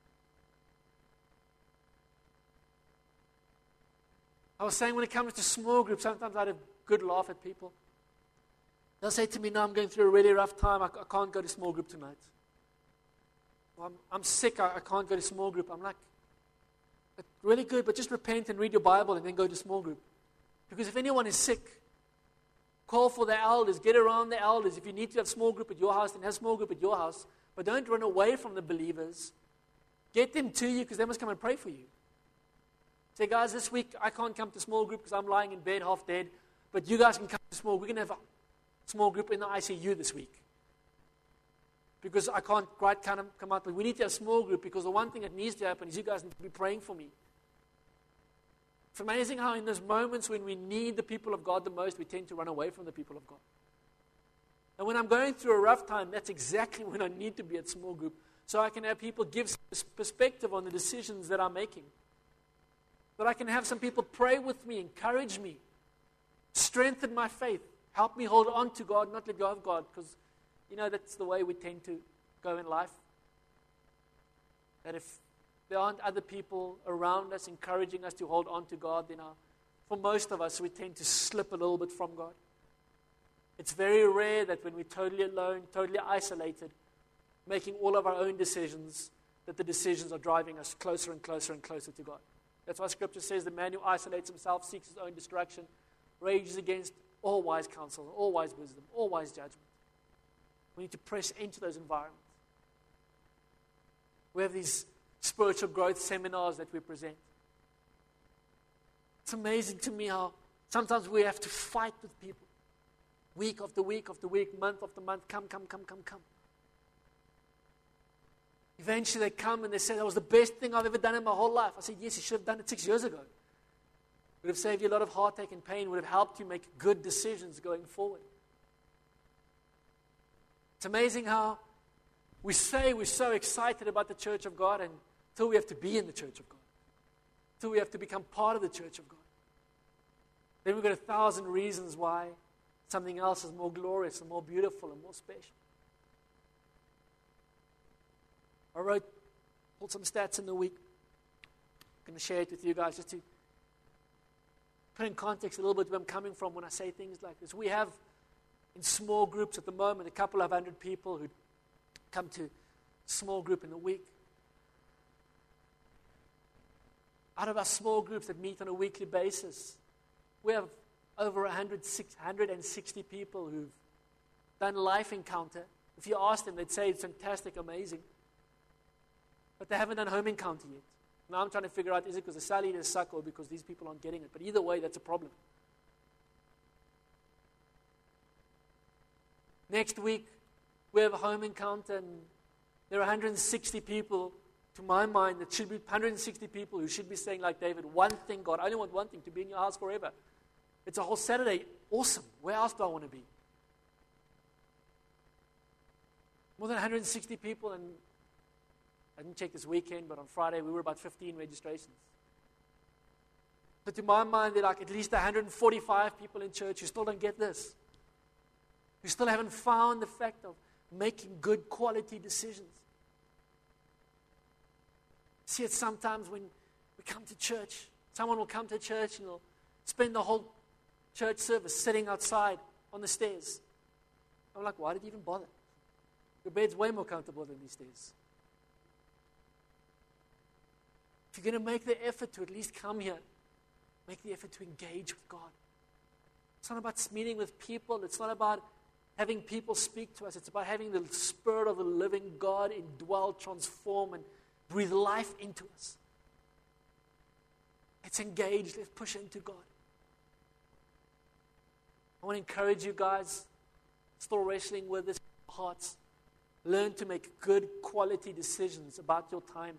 I was saying when it comes to small groups, sometimes I have a good laugh at people. They'll say to me, no, I'm going through a really rough time. I, I can't go to small group tonight. I'm, I'm sick, I, I can't go to small group. I'm like, really good, but just repent and read your Bible and then go to small group. Because if anyone is sick, call for the elders, get around the elders. If you need to have small group at your house, then have small group at your house. But don't run away from the believers. Get them to you, because they must come and pray for you. Say, guys, this week I can't come to small group because I'm lying in bed half dead, but you guys can come to small. We're going to have a small group in the I C U this week. because I can't quite kind of come out. But we need to have a small group because the one thing that needs to happen is you guys need to be praying for me. It's amazing how in those moments when we need the people of God the most, we tend to run away from the people of God. And when I'm going through a rough time, that's exactly when I need to be at small group, so I can have people give perspective on the decisions that I'm making. That I can have some people pray with me, encourage me, strengthen my faith, help me hold on to God, not let go of God, because, you know, that's the way we tend to go in life. That if there aren't other people around us encouraging us to hold on to God, then our, for most of us, we tend to slip a little bit from God. It's very rare that when we're totally alone, totally isolated, making all of our own decisions, that the decisions are driving us closer and closer and closer to God. That's why Scripture says the man who isolates himself seeks his own destruction, rages against all wise counsel, all wise wisdom, all wise judgment. We need to press into those environments. We have these spiritual growth seminars that we present. It's amazing to me how sometimes we have to fight with people. Week after week after week, month after month, come, come, come, come, come. Eventually they come and they say, that was the best thing I've ever done in my whole life. I said, yes, you should have done it six years ago. It would have saved you a lot of heartache and pain, would have helped you make good decisions going forward. It's amazing how we say we're so excited about the church of God until we have to be in the church of God. Until we have to become part of the church of God. Then we've got a thousand reasons why something else is more glorious and more beautiful and more special. I wrote, pulled some stats in the week. I'm going to share it with you guys just to put in context a little bit where I'm coming from when I say things like this. We have in small groups at the moment a couple of hundred people who come to small group in a week. Out of our small groups that meet on a weekly basis, we have over one hundred sixty people who've done Life Encounter. If you ask them, they'd say it's fantastic, amazing. But they haven't done Home Encounter yet. Now I'm trying to figure out, is it because the cell leaders suck or because these people aren't getting it? But either way, that's a problem. Next week, we have a Home Encounter, and there are one hundred sixty people, to my mind, that should be one hundred sixty people who should be saying like David, one thing, God, I only want one thing, to be in your house forever. It's a whole Saturday. Awesome. Where else do I want to be? More than one hundred sixty people, and I didn't check this weekend, but on Friday we were about fifteen registrations. But to my mind, there are like at least one hundred forty-five people in church who still don't get this. Who still haven't found the fact of making good quality decisions. See it sometimes when we come to church. Someone will come to church and they'll spend the whole church service sitting outside on the stairs. I'm like, why did you even bother? Your bed's way more comfortable than these stairs. If you're going to make the effort to at least come here, make the effort to engage with God. It's not about meeting with people. It's not about having people speak to us. It's about having the Spirit of the living God indwell, transform, and breathe life into us. Let's engage. Let's push into God. I want to encourage you guys, still wrestling with this in your hearts. Learn to make good quality decisions about your time.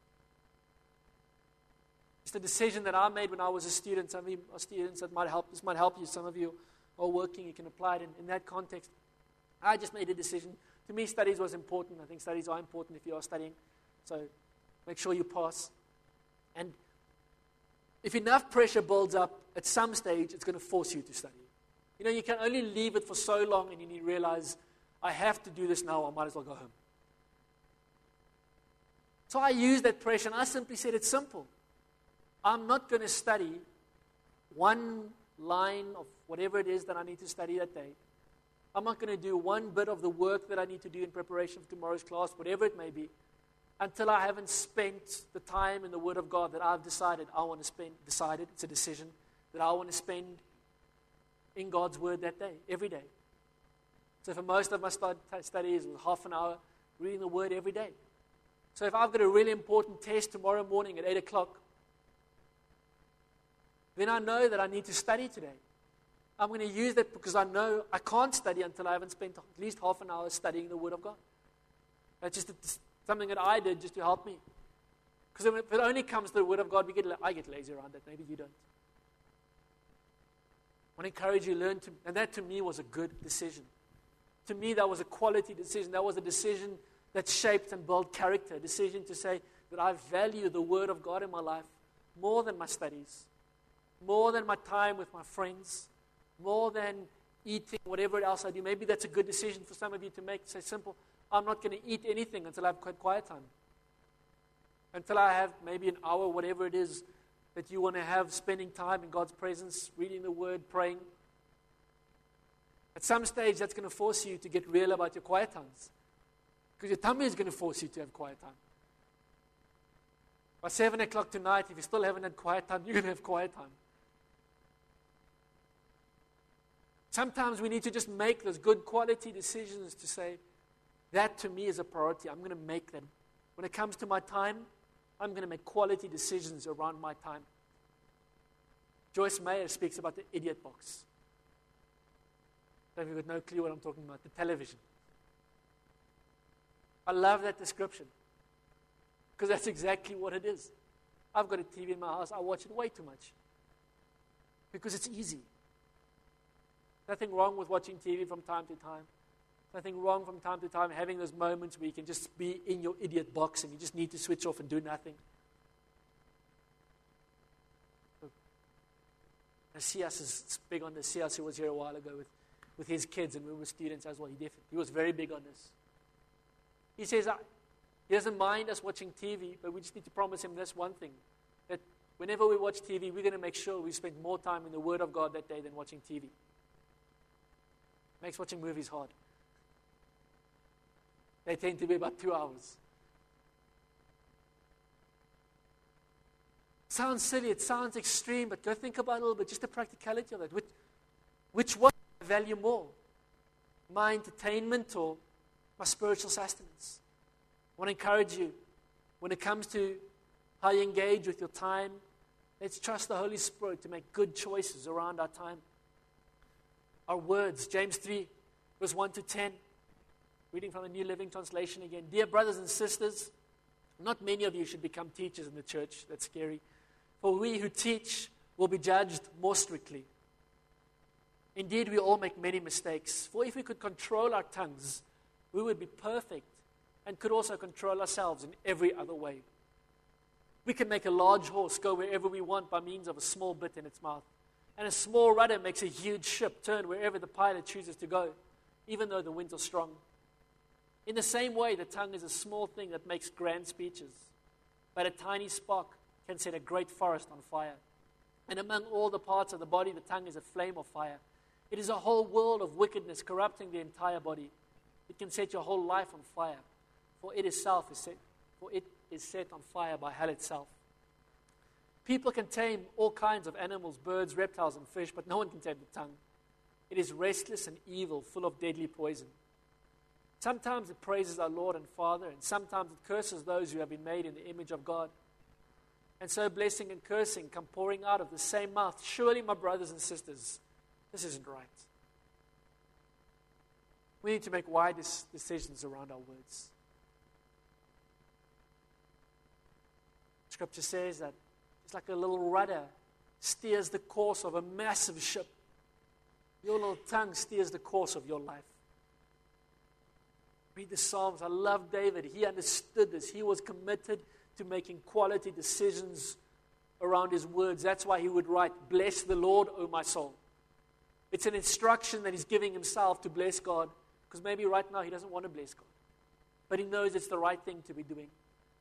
It's the decision that I made when I was a student. Some of you are students, that might help. This might help you. Some of you are working. You can apply it in, in that context. I just made a decision. To me, studies was important. I think studies are important if you are studying. So make sure you pass. And if enough pressure builds up, at some stage, it's going to force you to study. You know, you can only leave it for so long, and you realize, I have to do this now, I might as well go home. So I used that pressure, and I simply said, it's simple. I'm not going to study one line of whatever it is that I need to study that day. I'm not going to do one bit of the work that I need to do in preparation for tomorrow's class, whatever it may be, until I haven't spent the time in the Word of God that I've decided I want to spend, decided, it's a decision, that I want to spend in God's Word that day, every day. So for most of my studies, it was half an hour reading the Word every day. So if I've got a really important test tomorrow morning at eight o'clock, then I know that I need to study today. I'm going to use that because I know I can't study until I haven't spent at least half an hour studying the Word of God. That's just a, something that I did just to help me. Because if it only comes to the Word of God, we get I get lazy around it. Maybe you don't. I want to encourage you to learn to, and that to me was a good decision. To me, that was a quality decision. That was a decision that shaped and built character. A decision to say that I value the Word of God in my life more than my studies, more than my time with my friends, more than eating, whatever else I do. Maybe that's a good decision for some of you to make. Say simple, I'm not going to eat anything until I have quite quiet time. Until I have maybe an hour, whatever it is that you want to have, spending time in God's presence, reading the Word, praying. At some stage, that's going to force you to get real about your quiet times. Because your tummy is going to force you to have quiet time. By seven o'clock tonight, if you still haven't had quiet time, you're going to have quiet time. Sometimes we need to just make those good quality decisions to say, that to me is a priority. I'm going to make them. When it comes to my time, I'm going to make quality decisions around my time. Joyce Meyer speaks about the idiot box. You've got no clue what I'm talking about. The television. I love that description. Because that's exactly what it is. I've got a T V in my house. I watch it way too much. Because it's easy. Nothing wrong with watching T V from time to time. Nothing wrong from time to time having those moments where you can just be in your idiot box and you just need to switch off and do nothing. And C S is big on this. C S who was here a while ago with, with his kids, and we were students as well. He definitely, he was very big on this. He says uh, he doesn't mind us watching T V, but we just need to promise him this one thing, that whenever we watch T V, we're going to make sure we spend more time in the Word of God that day than watching T V. Makes watching movies hard. They tend to be about two hours. Sounds silly, it sounds extreme, but go think about it a little bit, just the practicality of it. Which, which one do I value more? My entertainment or my spiritual sustenance? I want to encourage you, when it comes to how you engage with your time, let's trust the Holy Spirit to make good choices around our time. Our words, James three, verse one to ten. Reading from the New Living Translation again. Dear brothers and sisters, not many of you should become teachers in the church. That's scary. For we who teach will be judged more strictly. Indeed, we all make many mistakes. For if we could control our tongues, we would be perfect and could also control ourselves in every other way. We can make a large horse go wherever we want by means of a small bit in its mouth. And a small rudder makes a huge ship turn wherever the pilot chooses to go, even though the winds are strong. In the same way, the tongue is a small thing that makes grand speeches, but a tiny spark can set a great forest on fire. And among all the parts of the body, the tongue is a flame of fire. It is a whole world of wickedness, corrupting the entire body. It can set your whole life on fire, for it itself is set, for it is set on fire by hell itself. People can tame all kinds of animals, birds, reptiles, and fish, but no one can tame the tongue. It is restless and evil, full of deadly poison. Sometimes it praises our Lord and Father, and sometimes it curses those who have been made in the image of God. And so blessing and cursing come pouring out of the same mouth. Surely, my brothers and sisters, this isn't right. We need to make wise decisions around our words. Scripture says that it's like a little rudder steers the course of a massive ship. Your little tongue steers the course of your life. Read the Psalms. I love David. He understood this. He was committed to making quality decisions around his words. That's why he would write, "Bless the Lord, O my soul." It's an instruction that he's giving himself to bless God, because maybe right now he doesn't want to bless God, but he knows it's the right thing to be doing.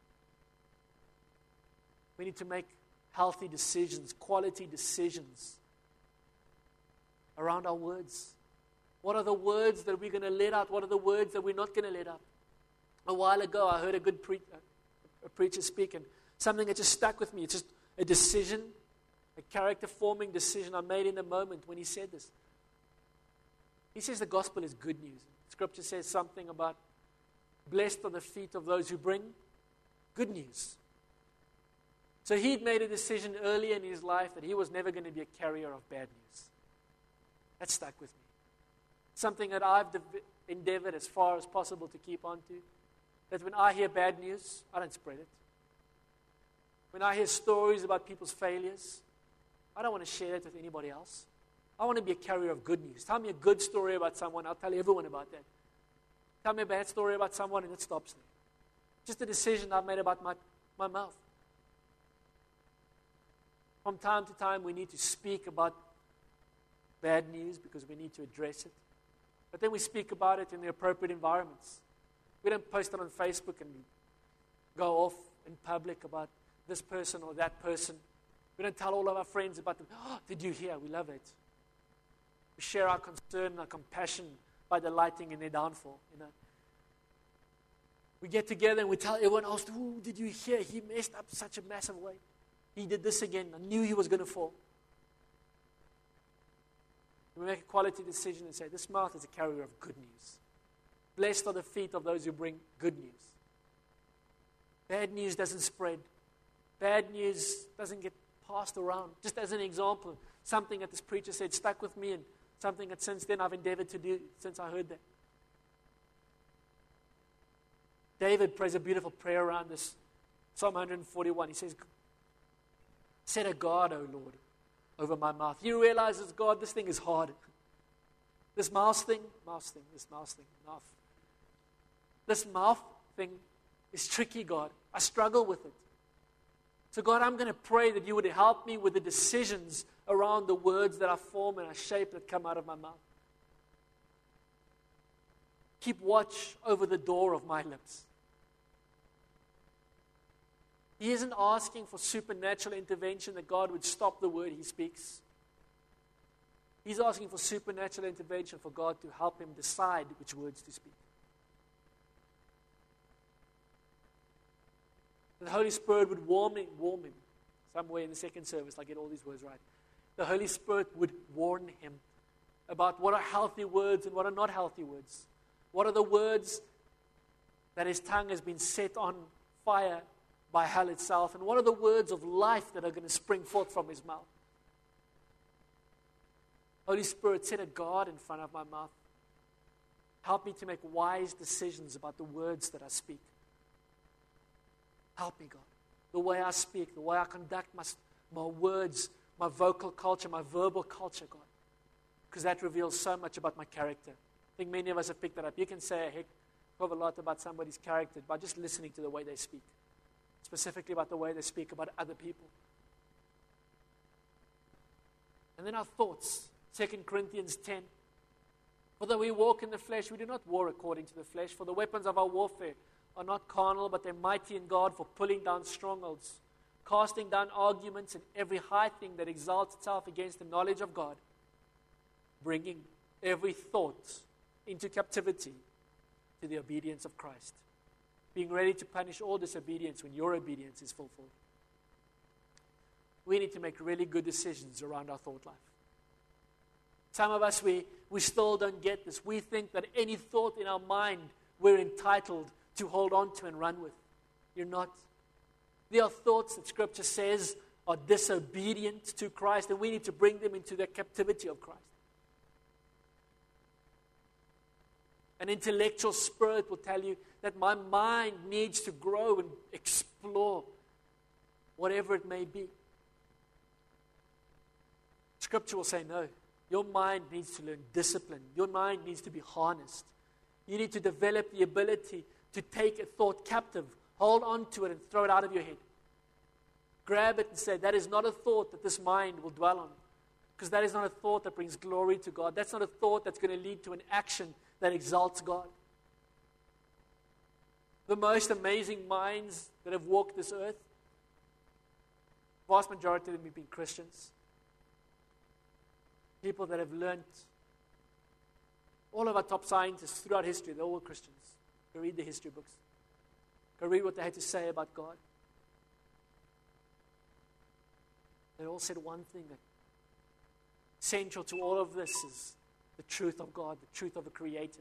We need to make healthy decisions, quality decisions around our words. What are the words that we're going to let out? What are the words that we're not going to let out? A while ago, I heard a good pre- a preacher speak, and something that just stuck with me. It's just a decision, a character-forming decision I made in the moment when he said this. He says the gospel is good news. Scripture says something about blessed are the feet of those who bring good news. So he'd made a decision early in his life that he was never going to be a carrier of bad news. That stuck with me. Something that I've de- endeavored as far as possible to keep on to. that when I hear bad news, I don't spread it. When I hear stories about people's failures, I don't want to share it with anybody else. I want to be a carrier of good news. Tell me a good story about someone, I'll tell everyone about that. Tell me a bad story about someone, and it stops there. Just a decision I've made about my, my mouth. From time to time, we need to speak about bad news because we need to address it. But then we speak about it in the appropriate environments. We don't post it on Facebook and go off in public about this person or that person. We don't tell all of our friends about them. Oh, did you hear? We love it. We share our concern and our compassion by delighting in their downfall. You know, we get together and we tell everyone else, "Oh, did you hear? He messed up such a massive way. He did this again. I knew he was going to fall." We make a quality decision and say, "This mouth is a carrier of good news. Blessed are the feet of those who bring good news." Bad news doesn't spread. Bad news doesn't get passed around. Just as an example, something that this preacher said stuck with me, and something that since then I've endeavored to do since I heard that. David prays a beautiful prayer around this. Psalm one forty-one. He says, "Set a guard, O Lord, over my mouth." He realizes, God, this thing is hard. This mouse thing, mouse thing, this mouse thing, mouth. This mouth thing is tricky, God. I struggle with it. So God, I'm going to pray that you would help me with the decisions around the words that I form and I shape that come out of my mouth. Keep watch over the door of my lips. He isn't asking for supernatural intervention that God would stop the word he speaks. He's asking for supernatural intervention for God to help him decide which words to speak. The Holy Spirit would warm him, warm him. Somewhere in the second service, I get all these words right. The Holy Spirit would warn him about what are healthy words and what are not healthy words. What are the words that his tongue has been set on fire by hell itself, and what are the words of life that are going to spring forth from his mouth? Holy Spirit, set a guard in front of my mouth. Help me to make wise decisions about the words that I speak. Help me, God. The way I speak, the way I conduct my, my words, my vocal culture, my verbal culture, God. Because that reveals so much about my character. I think many of us have picked that up. You can say a heck of a lot about somebody's character by just listening to the way they speak. Specifically about the way they speak about other people. And then our thoughts. Second Corinthians ten. For though we walk in the flesh, we do not war according to the flesh. For the weapons of our warfare are not carnal, but they're mighty in God for pulling down strongholds, casting down arguments and every high thing that exalts itself against the knowledge of God, bringing every thought into captivity to the obedience of Christ, being ready to punish all disobedience when your obedience is fulfilled. We need to make really good decisions around our thought life. Some of us, we, we still don't get this. We think that any thought in our mind we're entitled to hold on to and run with. You're not. There are thoughts that Scripture says are disobedient to Christ, and we need to bring them into the captivity of Christ. An intellectual spirit will tell you that my mind needs to grow and explore whatever it may be. Scripture will say, no, your mind needs to learn discipline. Your mind needs to be harnessed. You need to develop the ability to take a thought captive, hold on to it and throw it out of your head. Grab it and say, that is not a thought that this mind will dwell on. Because that is not a thought that brings glory to God. That's not a thought that's going to lead to an action that exalts God. The most amazing minds that have walked this earth, vast majority of them have been Christians. People that have learned. All of our top scientists throughout history, they're all Christians. Go read the history books. Go read what they had to say about God. They all said one thing, that central to all of this is the truth of God, the truth of the Creator.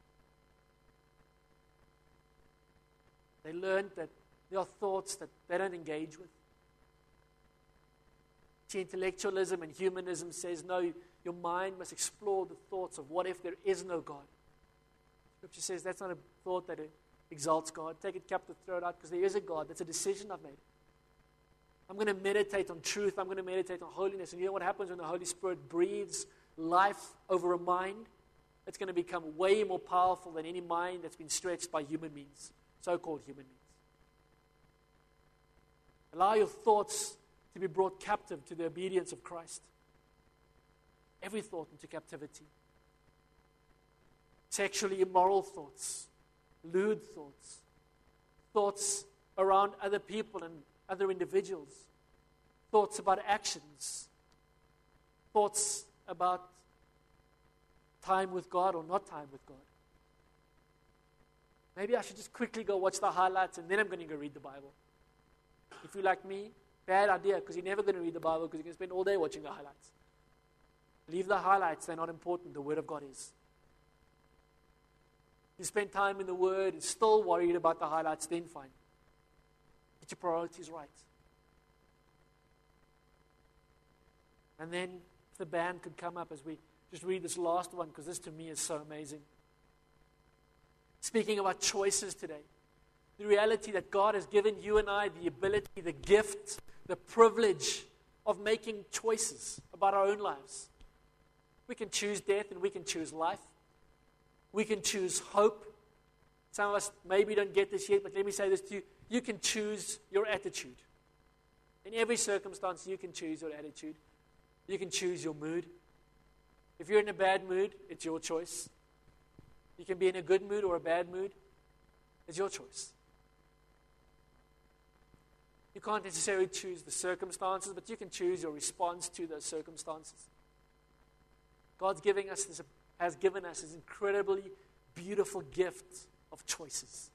They learned that there are thoughts that they don't engage with. See, intellectualism and humanism says, no, your mind must explore the thoughts of what if there is no God. Scripture says that's not a thought that exalts God. Take it captive, throw it out, because there is a God. That's a decision I've made. I'm going to meditate on truth. I'm going to meditate on holiness. And you know what happens when the Holy Spirit breathes life over a mind? It's going to become way more powerful than any mind that's been stretched by human means, so-called human means. Allow your thoughts to be brought captive to the obedience of Christ. Every thought into captivity. Sexually immoral thoughts, lewd thoughts, thoughts around other people and other individuals, thoughts about actions, thoughts about time with God or not time with God. Maybe I should just quickly go watch the highlights and then I'm going to go read the Bible. If you're like me, bad idea, because you're never going to read the Bible because you're going to spend all day watching the highlights. Leave the highlights, they're not important. The Word of God is. You spend time in the Word and still worried about the highlights, then fine. Get your priorities right. And then if the band could come up as we just read this last one, because this to me is so amazing. Speaking about choices today. The reality that God has given you and I the ability, the gift, the privilege of making choices about our own lives. We can choose death and we can choose life. We can choose hope. Some of us maybe don't get this yet, but let me say this to you. You can choose your attitude. In every circumstance, you can choose your attitude. You can choose your mood. If you're in a bad mood, it's your choice. You can be in a good mood or a bad mood. It's your choice. You can't necessarily choose the circumstances, but you can choose your response to those circumstances. God's giving us this, has given us this incredibly beautiful gift of choices.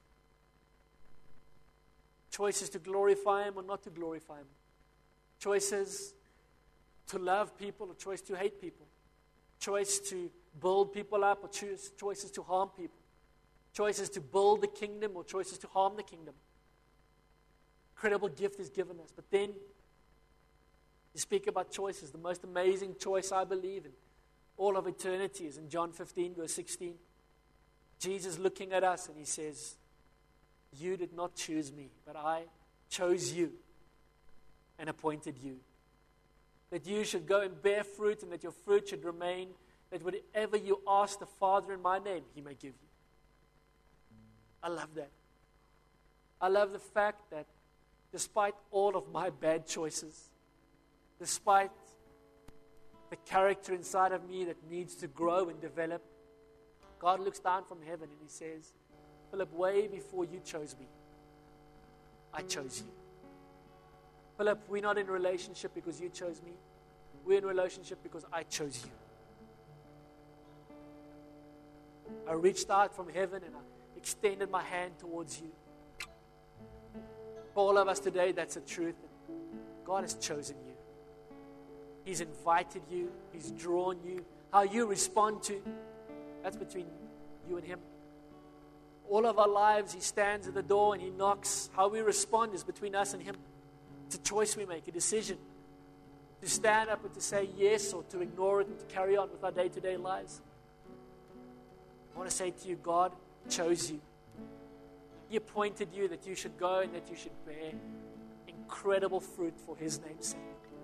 Choices to glorify Him or not to glorify Him. Choices to love people or choice to hate people. Choice to build people up or choose choices to harm people. Choices to build the kingdom or choices to harm the kingdom. Incredible gift is given us. But then, you speak about choices. The most amazing choice I believe in all of eternity is in John fifteen, verse sixteen. Jesus looking at us and He says, you did not choose me, but I chose you and appointed you. That you should go and bear fruit and that your fruit should remain, that whatever you ask the Father in my name, He may give you. I love that. I love the fact that despite all of my bad choices, despite the character inside of me that needs to grow and develop, God looks down from heaven and He says, Philip, way before you chose me, I chose you. Philip, we're not in a relationship because you chose me. We're in a relationship because I chose you. I reached out from heaven and I extended my hand towards you. For all of us today, that's the truth. God has chosen you. He's invited you. He's drawn you. How you respond to, that's between you and Him. All of our lives, He stands at the door and He knocks. How we respond is between us and Him. It's a choice we make, a decision. To stand up and to say yes or to ignore it and to carry on with our day-to-day lives. I want to say to you, God chose you. He appointed you that you should go and that you should bear incredible fruit for His name's sake.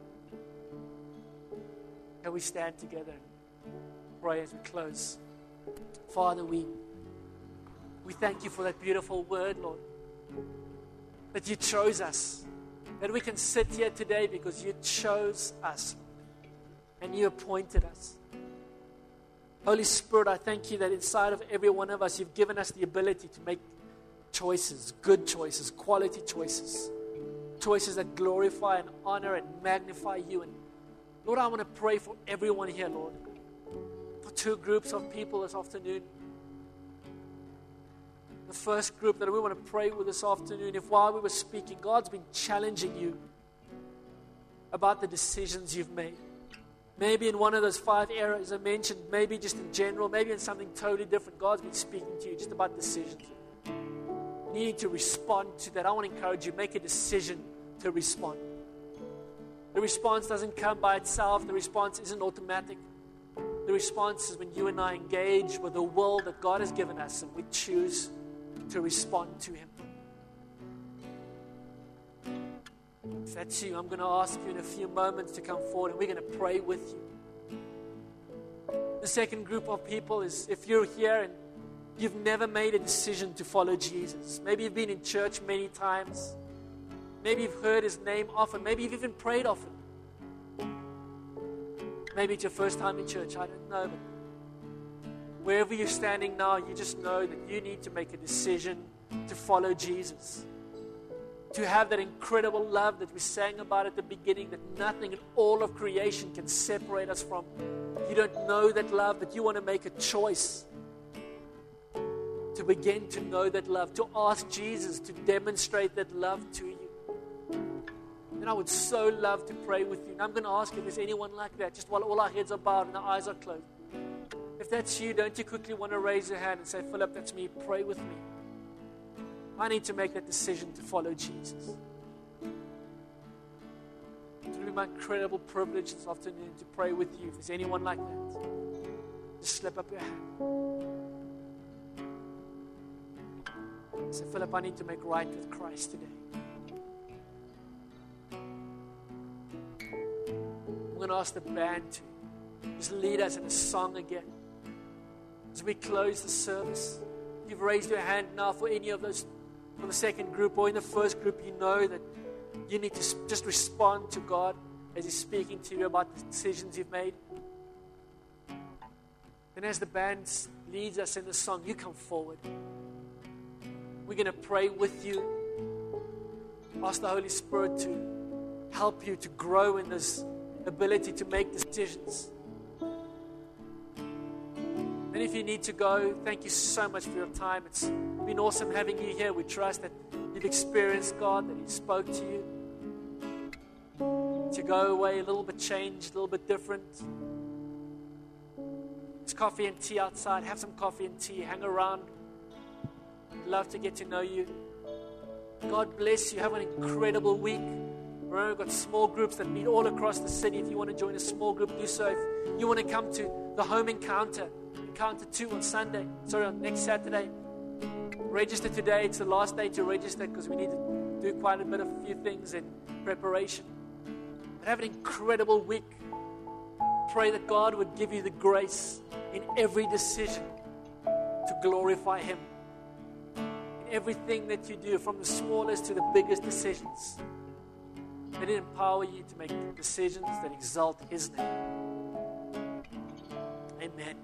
Can we stand together and pray as we close? Father, we, we thank you for that beautiful word, Lord. That you chose us. That we can sit here today because you chose us. And you appointed us. Holy Spirit, I thank you that inside of every one of us, you've given us the ability to make choices, good choices, quality choices. Choices that glorify and honor and magnify you. And Lord, I want to pray for everyone here, Lord. For two groups of people this afternoon. The first group that we want to pray with this afternoon, if while we were speaking, God's been challenging you about the decisions you've made. Maybe in one of those five areas I mentioned, maybe just in general, maybe in something totally different. God's been speaking to you just about decisions. Needing to respond to that. I want to encourage you, make a decision to respond. The response doesn't come by itself. The response isn't automatic. The response is when you and I engage with the will that God has given us and we choose to respond to Him. If that's you, I'm going to ask you in a few moments to come forward and we're going to pray with you. The second group of people is if you're here and you've never made a decision to follow Jesus. Maybe you've been in church many times. Maybe you've heard His name often. Maybe you've even prayed often. Maybe it's your first time in church. I don't know. But wherever you're standing now, you just know that you need to make a decision to follow Jesus. To have that incredible love that we sang about at the beginning, that nothing in all of creation can separate us from. You don't know that love, but you want to make a choice to begin to know that love, to ask Jesus to demonstrate that love to you. And I would so love to pray with you. And I'm going to ask if there's anyone like that, just while all our heads are bowed and our eyes are closed. If that's you, don't you quickly want to raise your hand and say, Philip, that's me, pray with me. I need to make that decision to follow Jesus. It will be my incredible privilege this afternoon to pray with you. If there's anyone like that, just slip up your hand. Say, Philip, I need to make right with Christ today. I'm going to ask the band to just lead us in a song again. As we close the service, if you've raised your hand now for any of those, for the second group or in the first group, you know that you need to just respond to God as He's speaking to you about the decisions you've made. And as the band leads us in the song, you come forward. We're going to pray with you. Ask the Holy Spirit to help you to grow in this ability to make decisions. And if you need to go, thank you so much for your time. It's been awesome having you here. We trust that you've experienced God, that He spoke to you. To go away a little bit changed, a little bit different. There's coffee and tea outside. Have some coffee and tea. Hang around. We'd love to get to know you. God bless you. Have an incredible week. Remember, we've got small groups that meet all across the city. If you want to join a small group, do so. If you want to come to the home encounter, encounter two on Sunday, sorry, on next Saturday, register today. It's the last day to register because we need to do quite a bit of a few things in preparation. But have an incredible week. Pray that God would give you the grace in every decision to glorify Him. In everything that you do, from the smallest to the biggest decisions. Let it empower you to make decisions that exalt His name. Amen.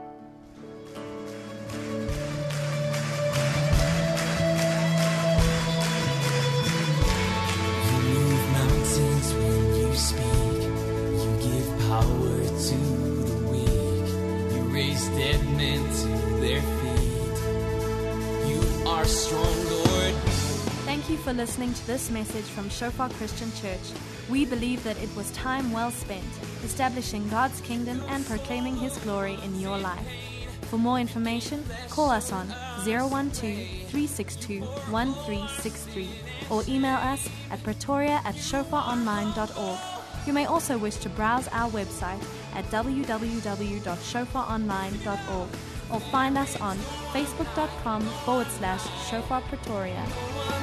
You move mountains when you speak. You give power to the weak. You raise dead men to their feet. You are strong, Lord. Thank you for listening to this message from Shofar Christian Church. We believe that it was time well spent establishing God's kingdom and proclaiming His glory in your life. For more information, call us on zero one two, three six two, one three six three or email us at pretoria at shofar online dot org. You may also wish to browse our website at w w w dot shofar online dot org or find us on facebook dot com forward slash Shofar Pretoria.